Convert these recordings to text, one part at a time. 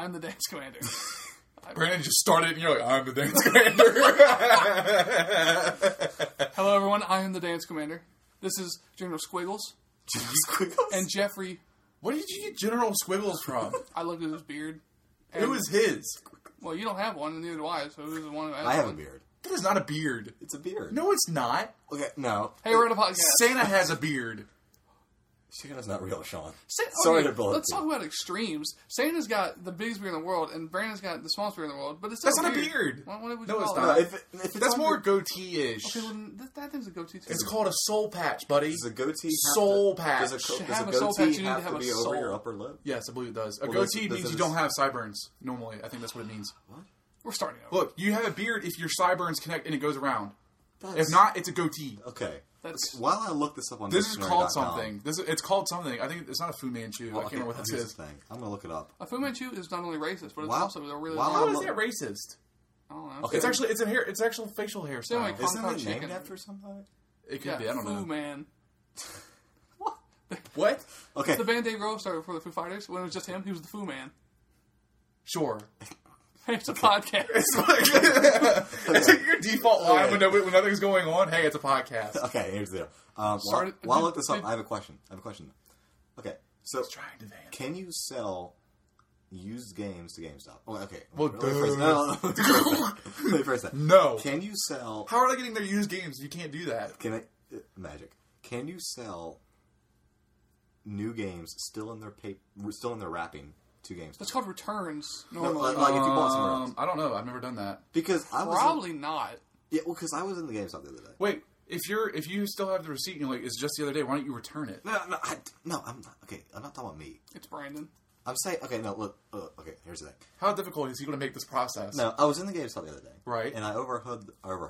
I'm the dance commander. Brandon just started, and you're like, I'm the dance commander. Hello, everyone. I am the dance commander. This is General Squiggles. And Jeffrey. Where did you get General Squiggles from? I looked at his beard. It was his. Well, you don't have one, and neither do I, so who's the one who has I have one? a beard. That is not a beard. It's a beard. No, it's not. Okay, no. Hey, we're at a podcast. Santa has a beard. Santa's not real, Sean. Sorry to build let's talk about extremes. Santa's got the biggest beard in the world, and Brandon's got the smallest beard in the world, but it's That's still not a beard. What would you No, it's call not. it? If it's That's on more your- goatee-ish. Okay, well, that thing's a goatee, too. It's called a soul patch, buddy. Does a goatee soul have to, patch. Does To a have a soul goatee patch, you need to have have to a be over soul. your upper lip? Yes, I believe it does. A Well, goatee this means is- you don't have sideburns, normally. I think that's what it means. What? We're starting over. Look, you have a beard if your sideburns connect and it goes around. That's- If not, it's a goatee. Okay. That's While I look this up on This is called dictionary.com. something. It's called something. I think it's not a Fu Manchu. Well, I can't remember what this here's is. the thing. I'm going to look it up. a Fu Manchu is not only racist, but it's Wow. also a really Wow. How long. is that racist? I don't know. Okay. It's actually it's actual facial hairstyle. Anyway, Isn't Kong it named chicken. after somebody? It could Yeah, be. I don't Fu know. Man. What? Okay. The band Dave Grohl started for the Foo Fighters. When it was just him, he was the Fu Man. Sure. Hey, it's a podcast. It's like your default line when nothing's going on. Hey, it's a podcast. Okay, here's the deal. Sorry, While I look this up, did- I have a question. Okay, so Trying to van. can you sell used games to GameStop? Oh, okay. Well, let me phrase- no. Let me phrase that. No. Can you sell... How are they getting their used games? You can't do that. Can I... Magic. Can you sell new games still in their wrapping to GameStop? That's called returns. No, Normally, like if you bought somewhere else. I don't know. I've never done that. Because I was... probably not. because I was in the GameStop the other day. Wait, if you still have the receipt and you're like, it's just the other day, why don't you return it? No, I'm not... Okay, I'm not talking about me. It's Brandon. I'm saying... Okay, no, look. Okay, here's the thing. How difficult is he going to make this process? No, I was in the GameStop the other day. Right. And I overheard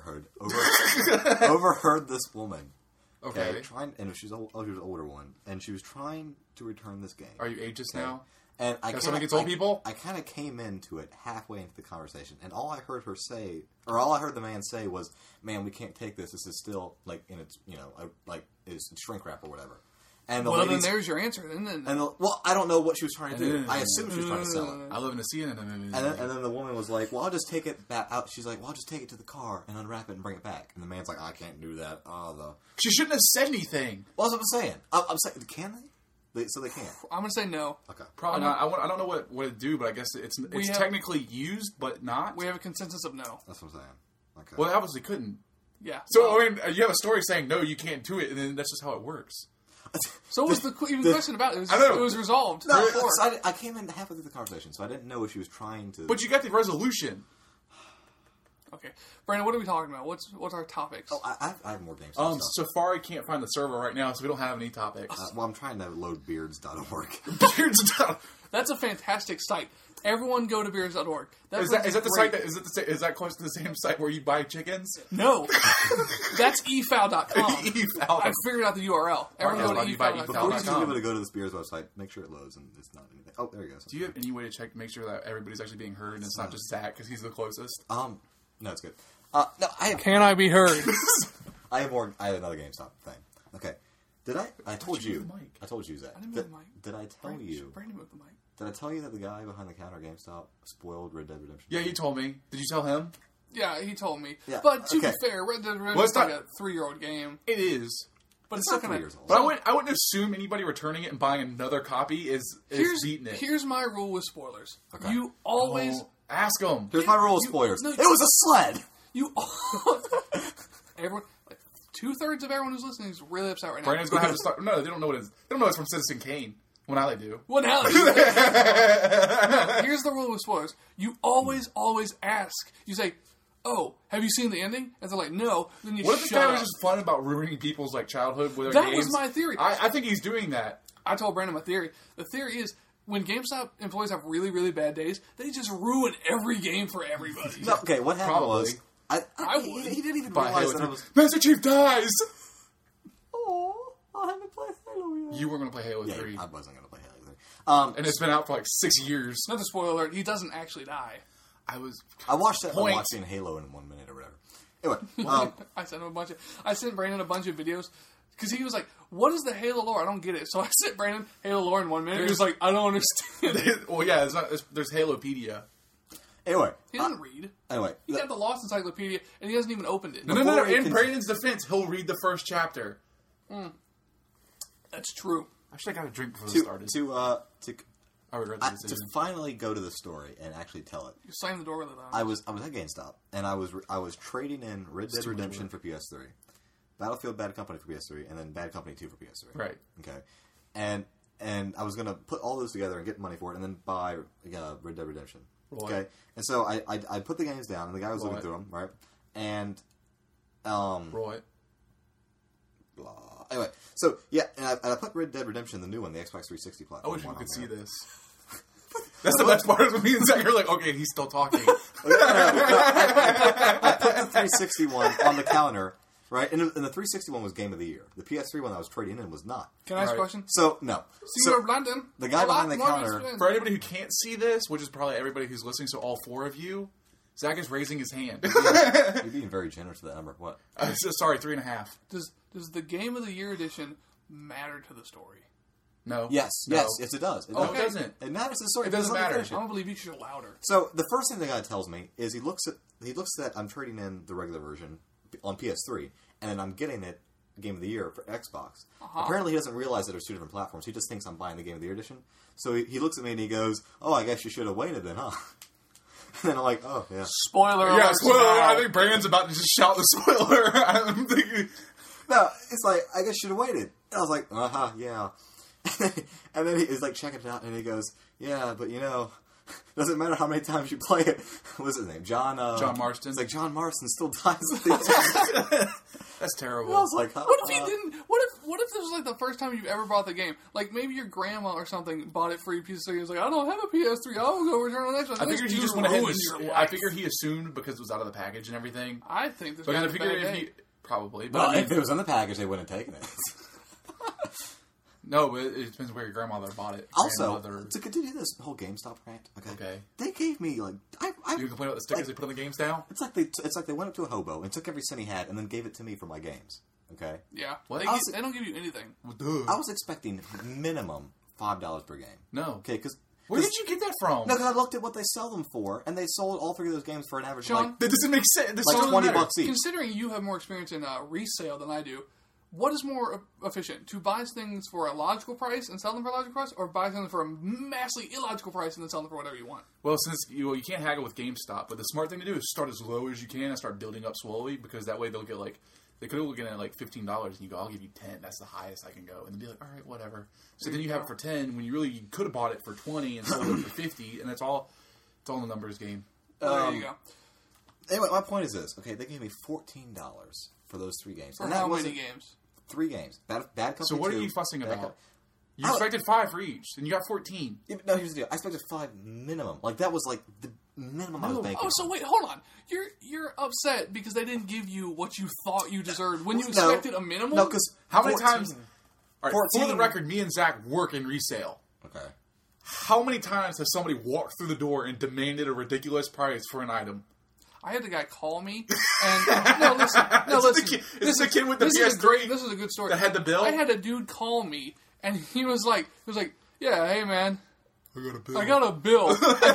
this woman. Okay. And she was an older one, and she was trying to return this game. Are you ageist now? And I Got something against old people? I kind of came into it halfway into the conversation, and all I heard her say, or all I heard the man say was, "Man, we can't take this. This is still like in its, is shrink wrap or whatever." And the Well, then ladies, there's your answer. well, I don't know what she was trying to do. I assume she was trying to sell it. I live in a CNN movie. And then the woman was like, "Well, I'll just take it back out." She's like, "Well, I'll just take it to the car and unwrap it and bring it back." And the man's like, "I can't do that." She shouldn't have said anything. Well, that's what I'm saying. I'm saying, can they? So they can't. I'm going to say no. Okay. Probably not. I don't know what it do, but I guess it's have- technically used, but not. We have a consensus of no. That's what I'm saying. Okay. Well, they obviously couldn't. Yeah. So, I mean, you have a story saying, no, you can't do it, and then that's just how it works. So what was the question about? It was, I know. it was resolved. No, before. so I came in halfway through the conversation, so I didn't know if she was trying to. But you got the resolution. Okay. Brandon, what are we talking about? What's our topics? Oh, I have more games. stuff. Safari can't find the server right now, so we don't have any topics. Well, I'm trying to load beards.org. Beards down. That's a fantastic site. Everyone go to beers.org. Is that the site is that close to the same site where you buy chickens? No. That's efoul.com. eFoul. I figured out the URL. Everyone go to you buy efoul.com. Before you eFoul.com. can be able to go to this Beers website, make sure it loads and it's not anything. Oh, there you go. Do you have any way to check, make sure that everybody's actually being heard and it's not just Zach because he's the closest? No, it's good. No, I have. Can I be heard? I have more. I have another GameStop thing. Okay. Did I? I told you you. move the mic? I told you, Zach. I didn't move the mic. Did I tell you? Brandon moved the mic. Did I tell you that the guy behind the counter at GameStop spoiled Red Dead Redemption? Yeah, he told me. Did you tell him? Yeah, he told me. Yeah, But to okay. be fair, Red Dead Redemption Well, is it's like not- a 3-year-old game. It is. But it's not not going 3 to... years old. But I wouldn't assume anybody returning it and buying another copy is beating it. Here's my rule with spoilers. Okay. You always... Ask them. Here's my rule of spoilers. no, It was a sled. You everyone, like 2/3 of everyone who's listening is really upset right now. Brandon's going to have to start. No, they don't know what it is. They don't know it's from Citizen Kane. Well, now they do. Well, now, no, here's the rule with spoilers. You always ask. You say, "Oh, have you seen the ending?" And they're like, "No." Then you What if this shut guy up. was just fun about ruining people's childhood with their That games? was my theory. I think he's doing that. I told Brandon my theory. The theory is when GameStop employees have really, really bad days, they just ruin every game for everybody. No, okay, what happened Probably. was he didn't even By realize Halo that I 3. was. Master Chief dies! Oh, I haven't played Halo yet. You were going to play Halo 3. I wasn't going to play Halo 3. And it's been out for 6 years. Not the spoiler alert. He doesn't actually die. I watched that. Point. I'm watching Halo in 1 minute or whatever. Anyway, I sent Brandon a bunch of videos Because he was like, what is the Halo lore? I don't get it. So I sent Brandon Halo lore in 1 minute. He was like, I don't understand. Well, yeah, there's Halopedia. Anyway. He doesn't read. Anyway. He got the Lost Encyclopedia, and he hasn't even opened it. No. In Brandon's defense, he'll read the first chapter. That's true. Actually, I got a drink before this started. I regret the decision. To finally go to the story and actually tell it. You slammed the door with it on. I was at GameStop, and I was trading in Red Dead Redemption for PS3, Battlefield Bad Company for PS3, and then Bad Company 2 for PS3. Right. Okay. And I was going to put all those together and get money for it, and then buy Red Dead Redemption. Right. Okay. And so I put the games down, and the guy was looking through them, right? And Right. Blah. Anyway, so yeah, and I put Red Dead Redemption, the new one, the Xbox 360 I platform. wish you could see this. That's the best part of me and Zach are like, okay, he's still talking. I put the 360 one on the counter, right? And the 360 one was Game of the Year. The PS3 one I was trading in was not. Can I ask a question? So, no. Senor Blandon. The guy behind the counter... For anybody who can't see this, which is probably everybody who's listening, so all 4 of you, Zach is raising his hand. You're being very generous with that number. What? Sorry, 3.5. Does the Game of the Year edition matter to the story? No. Yes, it does. It doesn't. It matters to the story. It doesn't matter. I don't believe you should go louder. So the first thing the guy tells me is he looks at I'm trading in the regular version on PS3, and then I'm getting it Game of the Year for Xbox. Apparently, he doesn't realize that there's 2 different platforms. He just thinks I'm buying the Game of the Year edition. So he looks at me and he goes, "Oh, I guess you should have waited then, huh?" And then I'm like, "Oh, yeah." Spoiler. Yeah, alert spoiler. now. I think Brandon's about to just shout the spoiler. I'm thinking... No, it's like, I guess you should have waited. And I was like, yeah. And then he's like checking it out, and he goes, "Yeah, but doesn't matter how many times you play it." What's his name? John Marston. It's like John Marston still dies at the end. That's terrible. And I was like, What if he didn't? What if this was like the first time you've ever bought the game? Like maybe your grandma or something bought it for you PS3. He was like, I don't have a PS3. I'll go return on the next one. I figured he just went ahead. I life. figured he assumed because it was out of the package and everything. I think this. But was I a figured bad if he game. probably. But Well, I mean, if it was in the package, they wouldn't have taken it. no, but it depends where your grandmother bought it. Also, to continue this whole GameStop rant, okay? They gave me like You complain about the stickers they put on the games now? It's like they went up to a hobo and took every cent he had and then gave it to me for my games. Okay. Yeah. What? They don't give you anything. Well, duh. I was expecting minimum $5 per game. No. Okay, because Where did you get that from? No, because I looked at what they sell them for, and they sold all 3 of those games for an average of Sean, that doesn't make sense. This like doesn't $20 matter. each. Considering you have more experience in resale than I do, what is more efficient? To buy things for a logical price and sell them for a logical price, or buy something for a massively illogical price and then sell them for whatever you want? Well, since you can't haggle with GameStop, but the smart thing to do is start as low as you can and start building up slowly, because that way they'll get like, they could look at like $15 and you go, I'll give you 10. That's the highest I can go, and they'll be like, all right, whatever. So then you have it for 10 when you could have bought it for 20 and sold it for 50, and that's all. It's all in the numbers game. There you go. Anyway, my point is this. Okay, they gave me $14 for those 3 games. For and that how wasn't many games? 3 games. Bad Company So what 2, are you fussing Bad about? Com- You expected 5 for each, and you got 14. Yeah, but no, here's the deal. I expected 5 minimum. Like, that was like the minimum I was making. Oh, so wait, hold on. You're upset because they didn't give you what you thought you deserved when you expected a minimum? No, because How many times? All right, 14. for the record, me and Zach work in resale. Okay. How many times has somebody walked through the door and demanded a ridiculous price for an item? I had the guy call me, and no, listen. Is this the kid with the this PS3 is great. This is a good story. that had the bill? I had a dude call me, and he was like, yeah, hey man, I got a bill. I got a bill.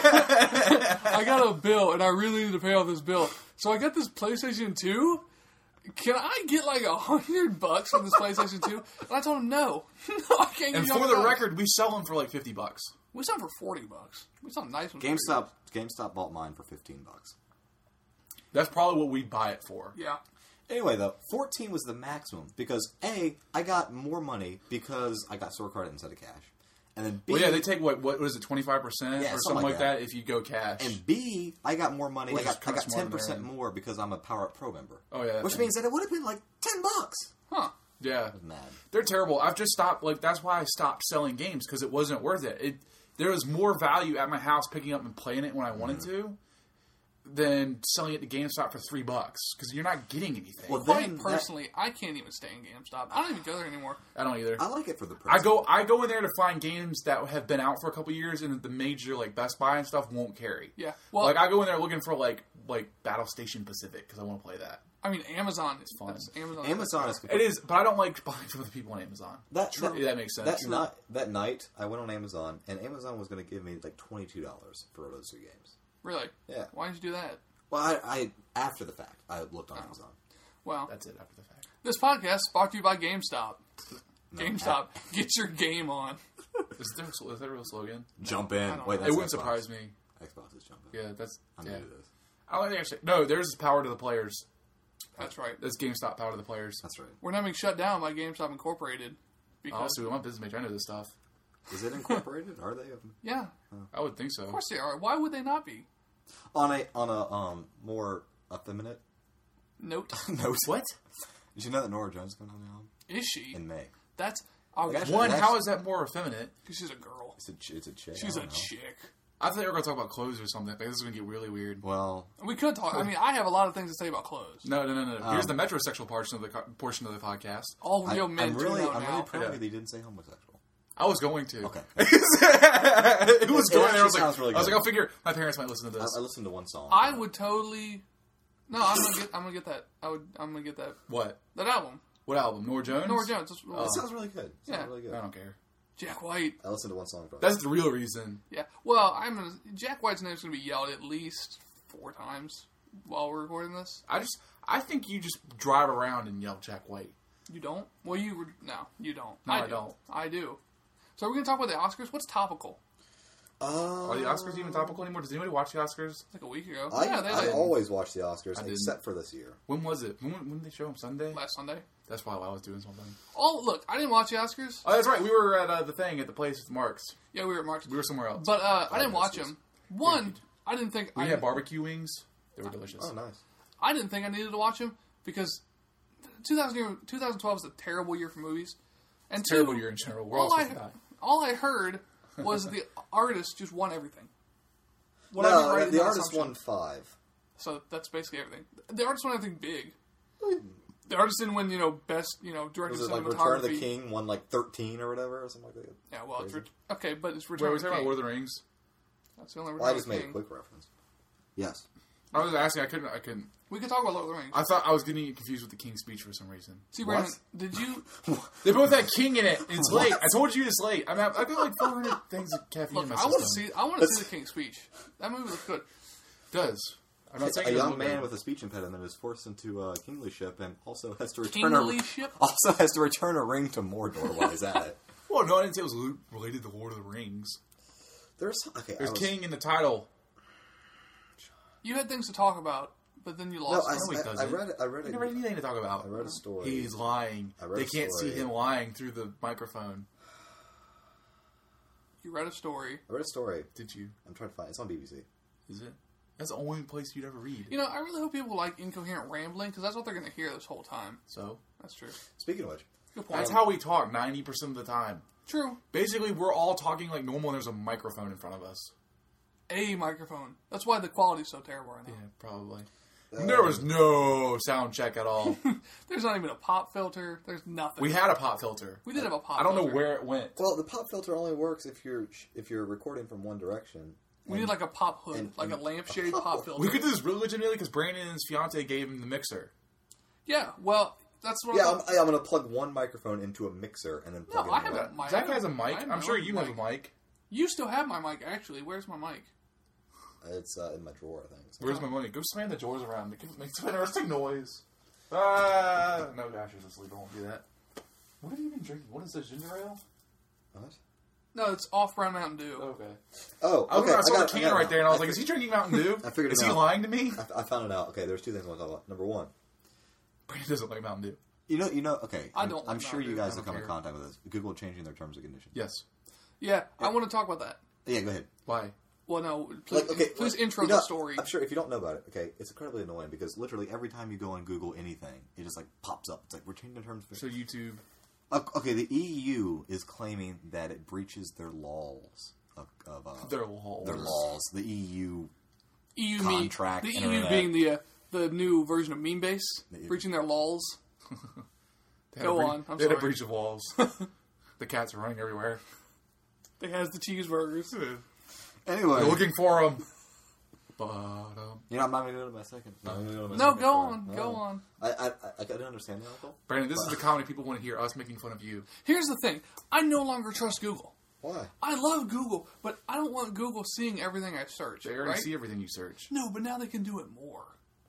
I got a bill, and I really need to pay off this bill. So I got this PlayStation 2. Can I get like $100 for this PlayStation 2? And I told him no. No, I can't. And give you for the $100. record, we sell them for like $50. we sell them for $40. We sell nice ones. GameStop bought mine for $15. That's probably what we buy it for. Yeah. Anyway, though, 14 was the maximum because A, I got more money because I got store credit instead of cash, and then B, Well, yeah, they take what is it, 25% or something something like like that if you go cash. and B, I got more money. Which I is got kinda smart 10% there. more because I'm a Power Up Pro member. Oh, yeah, which that means that it would have been like $10. Huh. Yeah, Mad. they're terrible. I've just stopped. Like that's why I stopped selling games because it wasn't worth it. There was more value at my house picking up and playing it when I wanted to than selling it to GameStop for $3 because you're not getting anything. Well, Quite personally, I can't even stay in GameStop. I don't even go there anymore. I don't either. I like it for the I principle. go in there to find games that have been out for a couple years and the major like Best Buy and stuff won't carry. Yeah. Well, Like I go in there looking for like Battle Station Pacific because I want to play that. I mean, Amazon is fun. Amazon is. It is, but I don't like buying from the people on Amazon. That makes sense. That night, I went on Amazon, and Amazon was going to give me like $22 for those 3 games. Really? Yeah. Why didn't you do that? Well, I after the fact, I looked on Amazon. Well, that's it. After the fact, this podcast is brought to you by GameStop. GameStop, get your game on. Is that a real slogan? Jump in. Wait, it wouldn't surprise me. Xbox is jumping. Yeah, that's. I'm new to this. I don't actually. No, there's power to the players. That's right. There's GameStop power to the players. That's right. We're not being shut down by GameStop Incorporated. Because we want business major. I know this stuff. Is it incorporated? Are they? Yeah. I would think so. Of course they are. Why would they not be? On a more effeminate note. What? Did you know that Nora Jones is coming on the album? Is she? In May. That's how is that more effeminate? Because she's a girl. It's a chick. She's a chick. I thought you were going to talk about clothes or something. This is going to get really weird. Well, we could talk. I mean, I have a lot of things to say about clothes. No. Here's the metrosexual portion of the podcast. All real men. I'm really proud of you that you didn't say homosexual. I was going to. Okay. It was going there. Really I was like, I'll figure my parents might listen to this. I listened to one song. I would totally. No, I'm gonna get that. I'm gonna get that. What? That album. What album? Nora Jones? Nora Jones. It sounds really good. Really good. I don't care. Jack White. I listened to one song from it. That's the real reason. Yeah. Well, Jack White's name's gonna be yelled at least 4 times while we're recording this. I think you just drive around and yell Jack White. You don't? Well, you don't. No, I don't. I do. So we're gonna talk about the Oscars. What's topical? Are the Oscars even topical anymore? Does anybody watch the Oscars? Like a week ago. I always watch the Oscars, except for this year. When was it? When did they show them? Sunday? Last Sunday. That's probably why I was doing something. Oh, look, I didn't watch the Oscars. Oh, that's right. We were at the thing at the place with Marks. Yeah, we were at Marks. We were somewhere else. But I didn't watch them. One, I didn't think... We had barbecue wings. They were delicious. Oh, nice. I didn't think I needed to watch them because 2012 is a terrible year for movies. And terrible year in general. We're all supposed to die. All I heard was the artist just won everything. No, the artist won 5. So that's basically everything. The artist won everything big. The artist didn't win, best, director was it cinematography. like Return of the King won 13 or whatever, or something like that? Yeah, well, it's okay, but it's Return Wait, of the King. Wait, we're talking about Lord of the Rings? That's the only Return Well, I of just the made King. a quick reference. Yes. I was asking. I couldn't. We could talk about Lord of the Rings. I thought I was getting confused with the King's Speech for some reason. See, Brandon, did you... They both had King in it. It's late. I told you it's late. I mean, I've got like 400 things of caffeine in my system. I want to see the King's Speech. That movie looks good. It does. I'm not saying a young man with a speech impediment is forced into a kinglyship and also has to return a ring to Mordor while he's at it. Well, no, I didn't say it was related to Lord of the Rings. There's King in the title. You had things to talk about, but then you lost. I read it. You never had anything to talk about. I read a story. He's lying. They can't see him lying through the microphone. You read a story. I read a story. Did you? I'm trying to find it. It's on BBC. Is it? That's the only place you'd ever read. I really hope people like incoherent rambling, because that's what they're going to hear this whole time. So? That's true. Speaking of which. Good point. That's how we talk 90% of the time. True. Basically, we're all talking like normal and there's a microphone in front of us. A microphone. That's why the quality's so terrible right now. Yeah, probably. There was no sound check at all. There's not even a pop filter. There's nothing. We had a pop filter. We did have a pop filter. I don't know where it went. Well, the pop filter only works if you're recording from one direction. We need like a pop hood, like a lampshade pop filter. We could do this really legitimately because Brandon's fiance gave him the mixer. Yeah, well, that's what I'm going to plug one microphone into a mixer and then plug it in. I have a mic. Zach has a mic. I'm sure you have a mic. You still have my mic, actually. Where's my mic? It's in my drawer, I think. So. Where's my money? Go slam the drawers around. Make some interesting noise. No, Dasher's asleep. I won't do that. What have you been drinking? What is this, ginger ale? What? No, it's off Brown Mountain Dew. Okay. Oh, okay. I saw the can right there, and I was like, is he drinking Mountain Dew? I figured it out. Is he lying to me? I found it out. Okay, there's 2 things I want to talk about. Number 1. Brandon doesn't like Mountain Dew. Okay. I don't. I'm sure you guys have come in contact with this. Google changing their terms and conditions. Yes. Yeah, I want to talk about that. Yeah, go ahead. Why? Well, no, please intro the story. I'm sure if you don't know about it, okay, it's incredibly annoying because literally every time you go on Google anything, it just like pops up. It's like, we're changing the terms. So YouTube. Okay, the EU is claiming that it breaches their laws their laws. Their laws. The EU contract. The internet. EU being the new version of Memebase, breaching their laws. Go on. I'm they had sorry. a breach of walls. The cats are running everywhere. They has the cheeseburgers. Anyway, they're looking for them. Bottom. You know, I'm not going to go to my second. No, go on. Go on. I didn't understand the article. Brandon, this is the comedy people want to hear, us making fun of you. Here's the thing. I no longer trust Google. Why? I love Google, but I don't want Google seeing everything I search. They already see everything you search. No, but now they can do it more.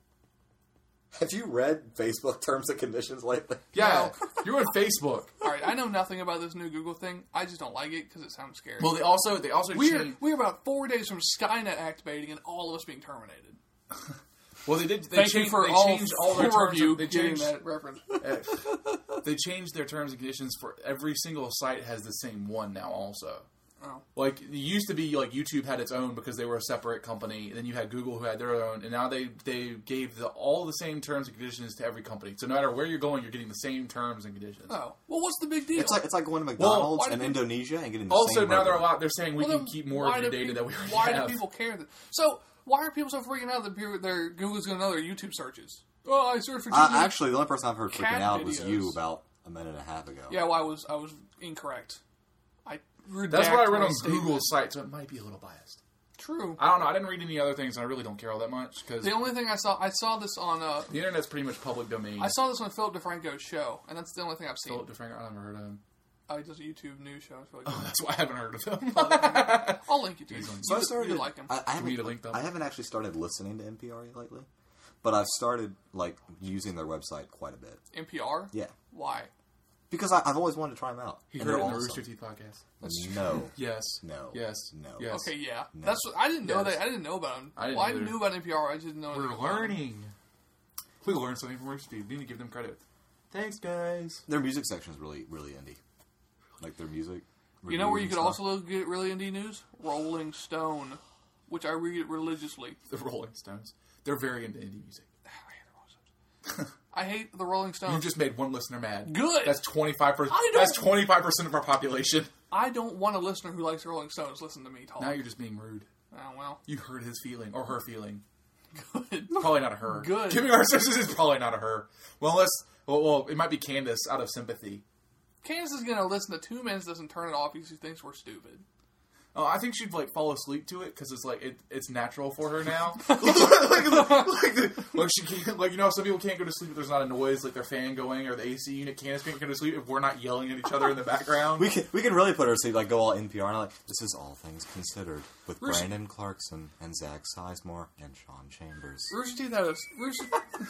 Have you read Facebook terms and conditions lately? Yeah, you're on Facebook. All right, I know nothing about this new Google thing. I just don't like it because it sounds scary. Well, they also changed. We're about 4 days from Skynet activating and all of us being terminated. Well, they did. Thank you for all changed all their four of terms. you They getting changed. that reference. They changed their terms and conditions for every single site has the same one now. Also, Oh. like it used to be, like YouTube had its own because they were a separate company, and then you had Google who had their own, and now they gave all the same terms and conditions to every company. So no matter where you're going, you're getting the same terms and conditions. Oh, well, what's the big deal? It's like going to McDonald's why do in people- Indonesia and getting the Also, same now burger. they're saying we Well, can then keep more why of your do data peop- that we already Why have. do people care? So why are people so freaking out that their Google's going to know their YouTube searches? Oh, I searched for YouTube. Actually, the only person I've heard freaking cat out was videos. you about a minute and a half ago. Yeah, well, I was incorrect. That's what I read my on statement. Google's site, so it might be a little biased. True. I don't know. I didn't read any other things, and I really don't care all that much because The only thing I saw this on the internet's pretty much public domain. I saw this on Philip DeFranco's show, and that's the only thing I've seen. Philip DeFranco, I never heard of him. He does a YouTube news show. It's really Oh, good. that's why I haven't heard of him. I'll link you to it. So I You started. like him. I me to link them. haven't actually started listening to NPR lately, but I've started like using their website quite a bit. NPR? Yeah, Why? because I've always wanted to try them out. He And heard it they're in the awesome. Rooster Teeth podcast. No, Yes. no, Yes. no. Yes. Okay, yeah. No. That's what, I didn't know Yes. that. I didn't know about him. I didn't I either. knew about NPR. I just didn't know anything We're about him. learning. We learned something from Rooster Teeth. We need to give them credit. Thanks, guys. Their music section is really, really indie. Like their music. You know where you reviews could and stuff. also get really indie news? Rolling Stone, which I read religiously. The Rolling Stones. They're very into indie music. I hate the Rolling You Stones. just made one listener mad. Good. That's 25%. I don't- That's 25% of our population. I don't want a listener who likes the Rolling Stones listen to me talk. Now you're just being rude. Oh, well. You hurt his feeling or her feeling. Good. Probably not a her. Good. Giving our services is probably not a her. Well, well, it might be Candace out of sympathy. Candace is going to listen to 2 minutes, doesn't turn it off because she thinks we're stupid. Oh, I think she'd like fall asleep to it because it's like it's natural for her now. like she can't, like, you know, some people can't go to sleep if there's not a noise, like their fan going or the AC unit. Candace can't go to sleep if we're not yelling at each other in the background. We can really put her to sleep, like go all NPR and like this is All Things Considered with Rooster- Brandon Clarkson and Zach Sizemore and Sean Chambers. Rooster Teeth had a... Rooster...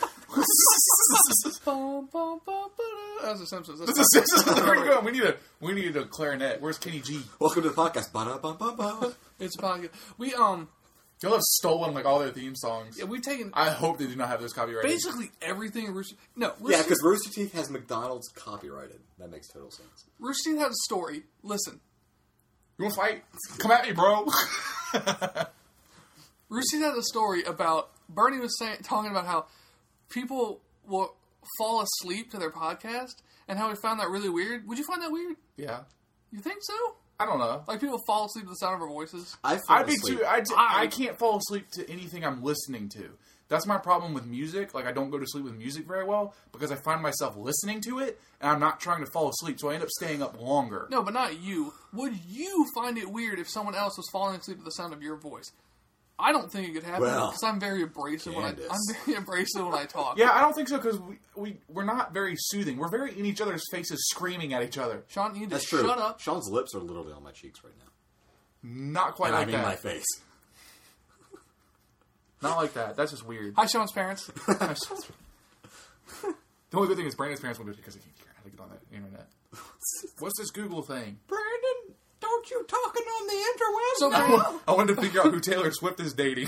Bum, bum, bum, ba-da. That was The Simpsons. That's This is where we're going. We need a clarinet. Where's Kenny G? Welcome to the podcast. Ba-da-bum-bum-bum. It's a podcast. We, You'll have stolen like all their theme songs. yeah, we've taken I hope they do not have those copyrighted. basically everything Rooster... No, Yeah, because Rooster Teeth has McDonald's copyrighted. That makes total sense. Rooster Teeth had a story. Listen. You want to fight? Come at me, bro. Rooster Teeth had a story about... Bernie was talking about how people will fall asleep to their podcast and how he found that really weird. Would you find that weird? Yeah. You think so? I don't know. Like people fall asleep to the sound of our voices? I'd be too. I can't fall asleep to anything I'm listening to. That's my problem with music. Like, I don't go to sleep with music very well because I find myself listening to it and I'm not trying to fall asleep, so I end up staying up longer. No, but not you. Would you find it weird if someone else was falling asleep to the sound of your voice? I don't think it could happen Well, because I'm very abrasive when Candace. I'm very abrasive when I talk. Yeah, I don't think so because we're not very soothing. We're very in each other's faces, screaming at each other. Sean, you need That's to true. shut up. Sean's lips are literally on my cheeks right now. Not quite And like I mean that. my face. Not like that. That's just weird. Hi, Sean's parents. The only good thing is Brandon's parents won't do it because they can't figure out how to get on that internet. What's this Google thing? Brandon, don't you talking on the interwebs? So, Brandon, I wanted to figure out who Taylor Swift is dating.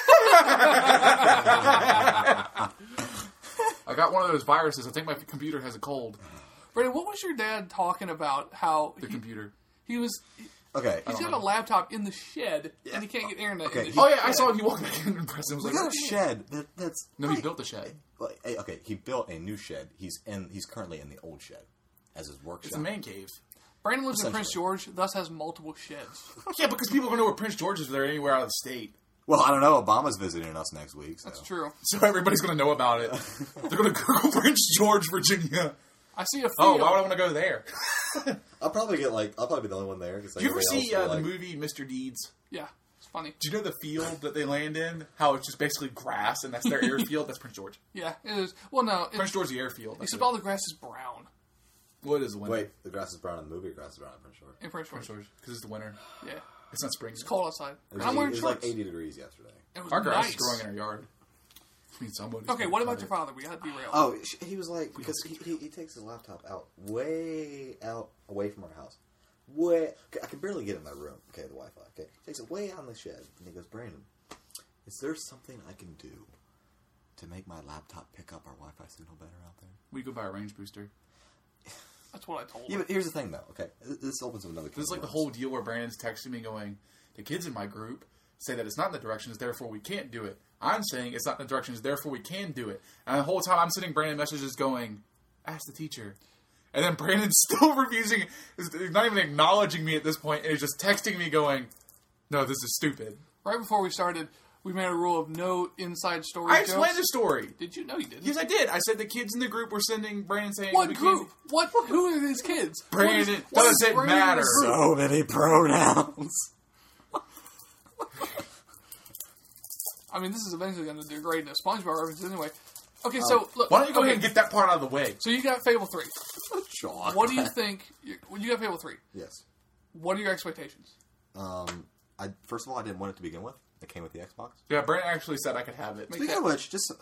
I got one of those viruses. I think my computer has a cold. Brandon, what was your dad talking about? How The computer. he was... Okay. He's got a laptop in the shed, and he can't get internet. Okay, in the Oh yeah, shed. I saw him. He walked back in and pressed him. I was We like, got a shed. That's no, he built the shed. Like, hey, okay, he built a new shed. He's currently in the old shed as his workshop. It's a man cave. Brandon lives in Essentially. Prince George, thus has multiple sheds. Yeah, because people are going to know where Prince George is if they're anywhere out of the state. Well, I don't know. Obama's visiting us next week. So. That's true. So everybody's going to know about it. They're going to Google Prince George, Virginia. I see a field. Oh, why would I want to go there? I'll probably be the only one there. Do you ever see the movie Mr. Deeds? Yeah, it's funny. Do you know the field that they land in? How it's just basically grass, and that's their airfield? That's Prince George. Yeah, it is. Well, no. Prince George, the airfield. Except all the grass is brown What is the winter? Wait, the grass is brown in the movie. Or grass is brown in Prince George. in Prince George. Prince George. Because it's the winter. Yeah. It's not spring. It's cold outside. It was, I'm wearing it was shorts. like 80 degrees yesterday. It was Our grass nice. is growing in our yard. I mean, somebody's Okay, gonna what cut about it. your father? We got derailed. Oh, he was like, because he takes his laptop way out away from our house. Okay, I can barely get in my room. Okay, the Wi-Fi. Okay, he takes it way out in the shed, and he goes, Brandon, is there something I can do to make my laptop pick up our Wi-Fi signal better out there? We go buy a range booster. That's what I told Yeah, him. but here's the thing, though. Okay, this opens up another. This is like the whole deal where Brandon's texting me going, the kids in my group say that it's not in the directions, therefore we can't do it. I'm saying it's not in the directions, therefore we can do it. And the whole time I'm sending Brandon messages going, ask the teacher. And then Brandon's still refusing, is not even acknowledging me at this point, and is just texting me going, no, this is stupid. Right before we started, we made a rule of no inside story I jokes. explained the story. Did you? No, you didn't. Yes, I did. I said the kids in the group were sending Brandon saying... What we group? can't- What? Who are these kids? Brandon, What is doesn't Brandon's matter. group? So many pronouns. I mean, this is eventually going to degrade into SpongeBob references anyway. Okay, so look. Why don't you go okay, ahead and get that part out of the way? So you got Fable 3. John. What do you think? You got Fable 3. Yes. What are your expectations? First of all, I didn't want it to begin with. It came with the Xbox. Yeah, Brandon actually said I could have it. Speaking of which, just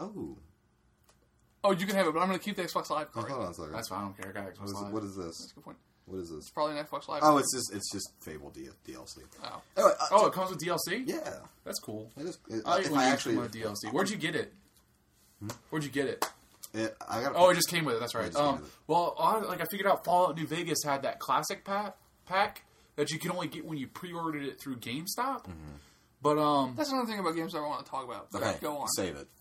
Oh, you can have it, but I'm going to keep the Xbox Live card. hold on a second. That's fine. I don't care. I got Xbox Live. What is That's this? a good point. What is this? It's probably an Xbox Live. Oh, card. it's just Fable DLC. Oh. Anyway, Oh, it comes with DLC? yeah. That's cool. It is, I if I actually, with DLC. Where'd you get it? Where'd you get it? I got. Oh, it just came with it. That's Yeah, right. it just came with it. Well, I figured out Fallout New Vegas had that classic pack that you can only get when you pre-ordered it through GameStop. But That's another thing about games I want to talk about. Okay, Go on. save it.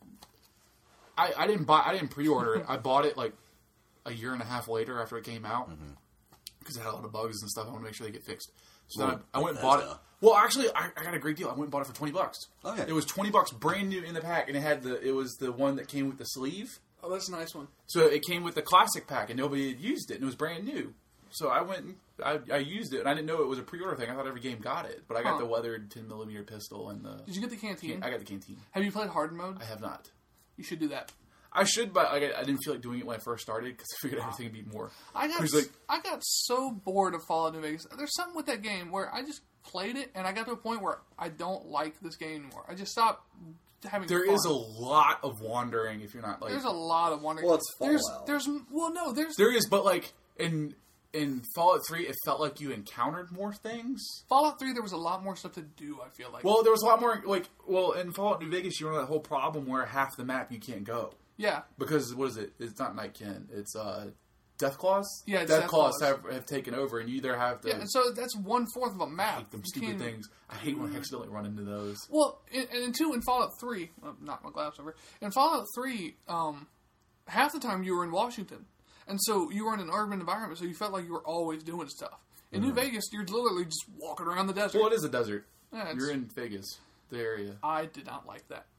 I didn't pre-order it. I bought it like a year and a half later after it came out because it had a lot of bugs and stuff. I want to make sure they get fixed. So then I went and bought it. Well, actually, I got a great deal. I went and bought it for $20. Okay. It was $20 brand new in the pack, and it was the one that came with the sleeve. Oh, that's a nice one. So it came with the classic pack, and nobody had used it, and it was brand new. So I went and I used it, and I didn't know it was a pre-order thing. I thought every game got it, but I got Huh. the weathered 10mm pistol and the. Did you get the canteen? I got the canteen. Have you played hard mode? I have not. You should do that. I should, but I didn't feel like doing it when I first started because I figured everything would be more. I got so bored of Fallout New Vegas. There's something with that game where I just played it, and I got to a point where I don't like this game anymore. I just stopped having There fun. is a lot of wandering if you're not like. There's a lot of wandering. Well, it's Fallout. There's There is, but like in Fallout 3, it felt like you encountered more things. Fallout 3. There was a lot more stuff to do. I feel like. Well, there was a lot more in Fallout New Vegas, you run that whole problem where half the map you can't go. yeah, Because, what is it? It's not Nightkin. It's, Deathclaws? Yeah, it's Deathclaws Deathclaws. have taken over, and you either have to... yeah. And so that's 1/4 of a I map. hate them You stupid can't- things. I hate when I accidentally run into those. Well, and two in Fallout 3, knock my glass over. In Fallout 3, half the time you were in Washington, and so you were in an urban environment, so you felt like you were always doing stuff. In New Vegas, you're literally just walking around the desert. Well, it is a desert. Yeah, it's- You're in Vegas, the area. I did not like that.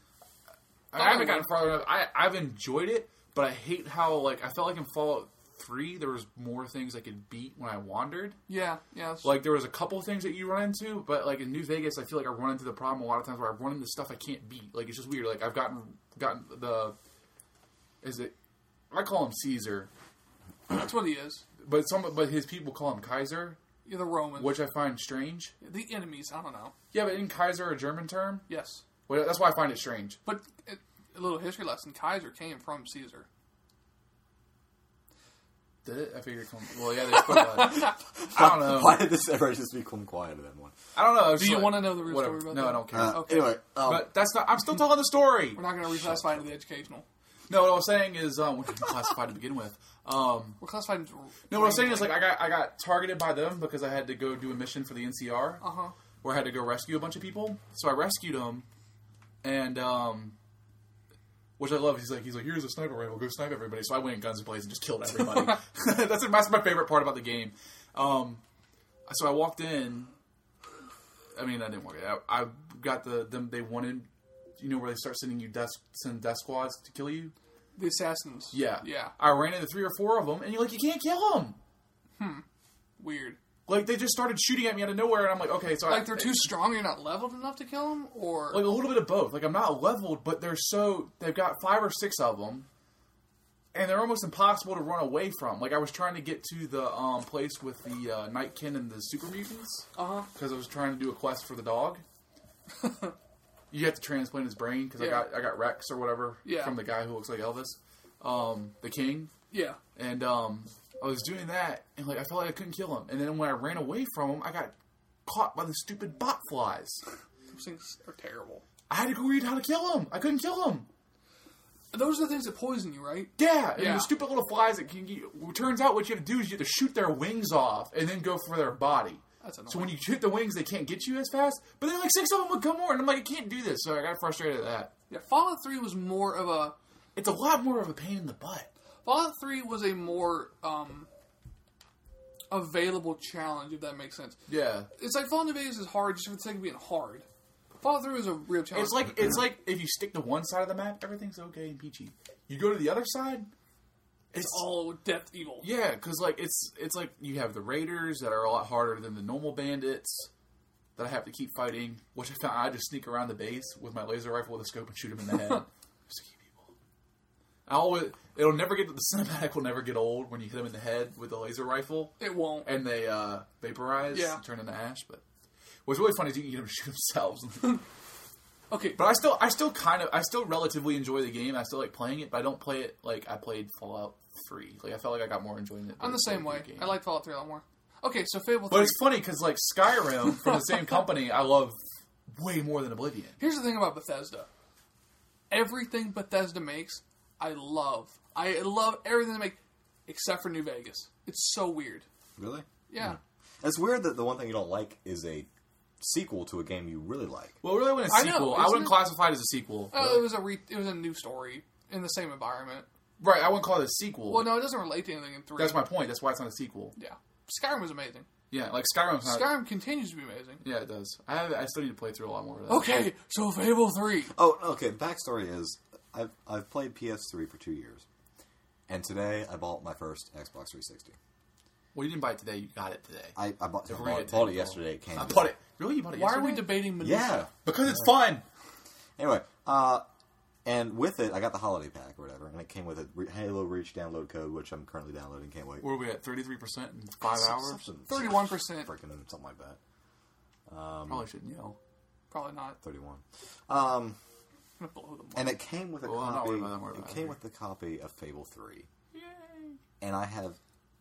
I haven't gotten far enough. I've enjoyed it, but I hate how, I felt like in Fallout 3, there was more things I could beat when I wandered. Yeah, yeah. That's, Like, there was a couple things that you run into, but, in New Vegas, I feel like I run into the problem a lot of times where I run into stuff I can't beat. Like, it's just weird. Like, I've gotten the... I call him Caesar, that's what he is. but his people call him Kaiser, You're the Romans. which I find strange. The enemies, I don't know. Yeah, but isn't Kaiser a German term? Yes. Well, that's why I find it strange. But a little history lesson, Kaiser came from Caesar. Did it? I figured. Well, yeah, they split that. I don't know. Why did this ever just become quiet in that one? I don't know. Do you want to know the real story about No, that? I don't care. Okay. Anyway, But that's not. I'm still telling the story. We're not going to reclassify into the educational. No, what I was saying is, we can classify to begin with. We're classified into... No, what I was saying is, I got targeted by them because I had to go do a mission for the NCR, where I had to go rescue a bunch of people. So I rescued them, and which I love. He's like, here's a sniper rifle, go snipe everybody. So I went in guns blazing and just killed everybody. That's my favorite part about the game. So I walked in. I mean, I didn't walk in. I got them. They wanted, where they start sending you death squads to kill you. The assassins. Yeah. Yeah. I ran into 3 or 4 of them, and you can't kill them. Weird. Like, they just started shooting at me out of nowhere, and I'm like, okay, so Like, they're too strong, you're not leveled enough to kill them? Or... Like, a little bit of both. Like, I'm not leveled, but they've got 5 or 6 of them, and they're almost impossible to run away from. Like, I was trying to get to the place with the Nightkin and the Super Mutants. Because I was trying to do a quest for the dog. You have to transplant his brain, because I got Rex or whatever from the guy who looks like Elvis. The King. Yeah. And, I was doing that, and like I felt like I couldn't kill him. And then when I ran away from him, I got caught by the stupid bot flies. Those things are terrible. I had to go read how to kill him. I couldn't kill him. Those are the things that poison you, right? Yeah, and the stupid little flies that can. It turns out what you have to do is you have to shoot their wings off and then go for their body. That's annoying. So when you shoot the wings, they can't get you as fast. But then like 6 of them would come more, and I'm like, I can't do this. So I got frustrated at that. Yeah, Fallout 3 was more of a... It's a lot more of a pain in the butt. Fallout 3 was a more available challenge, if that makes sense. Yeah. It's like Fallout New Vegas is hard just for the sake of being hard. Fallout 3 was a real challenge. It's like if you stick to one side of the map, everything's okay and peachy. You go to the other side, it's all death evil. Yeah, because like it's like you have the raiders that are a lot harder than the normal bandits that I have to keep fighting. Which I found I just sneak around the base with my laser rifle with a scope and shoot them in the head. Just to keep people. It'll never get the cinematic will never get old when you hit them in the head with the laser rifle. It won't, and they vaporize, and turn into ash. But what's really funny is you can get them to shoot themselves. Okay, but I still relatively enjoy the game. I still like playing it, but I don't play it like I played Fallout 3. Like I felt like I got more enjoyment. I'm the same way. I like Fallout 3 a lot more. Okay, so Fable 3. But it's funny because like Skyrim from the same company, I love way more than Oblivion. Here's the thing about Bethesda. Everything Bethesda makes, I love. I love everything they make, except for New Vegas. It's so weird. Really? Yeah. It's weird that the one thing you don't like is a sequel to a game you really like. Well, it really wasn't a sequel. I wouldn't classify it as a sequel. Oh, it was a new story in the same environment. Right, I wouldn't call it a sequel. Well, no, it doesn't relate to anything in 3. That's my point. That's why it's not a sequel. Yeah. Skyrim was amazing. Yeah, like Skyrim continues to be amazing. Yeah, it does. I still need to play through a lot more of that. Okay, so Fable 3. Oh, okay. Backstory is I've played PS3 for 2 years, and today I bought my first Xbox 360. Well, you didn't buy it today. You got it today. I bought it yesterday. It came. I bought it. Really? You bought it yesterday? Why are we debating minutia? Yeah. Because it's fun. Anyway, and with it, I got the holiday pack or whatever, and it came with a Halo Reach download code, which I'm currently downloading. Can't wait. Where are we at? 33% in 5 hours? 31%. Freaking something like that. Probably shouldn't yell. Probably not. 31. I'm gonna blow them And it came with a copy. It came with the copy of Fable 3. Yay! And I have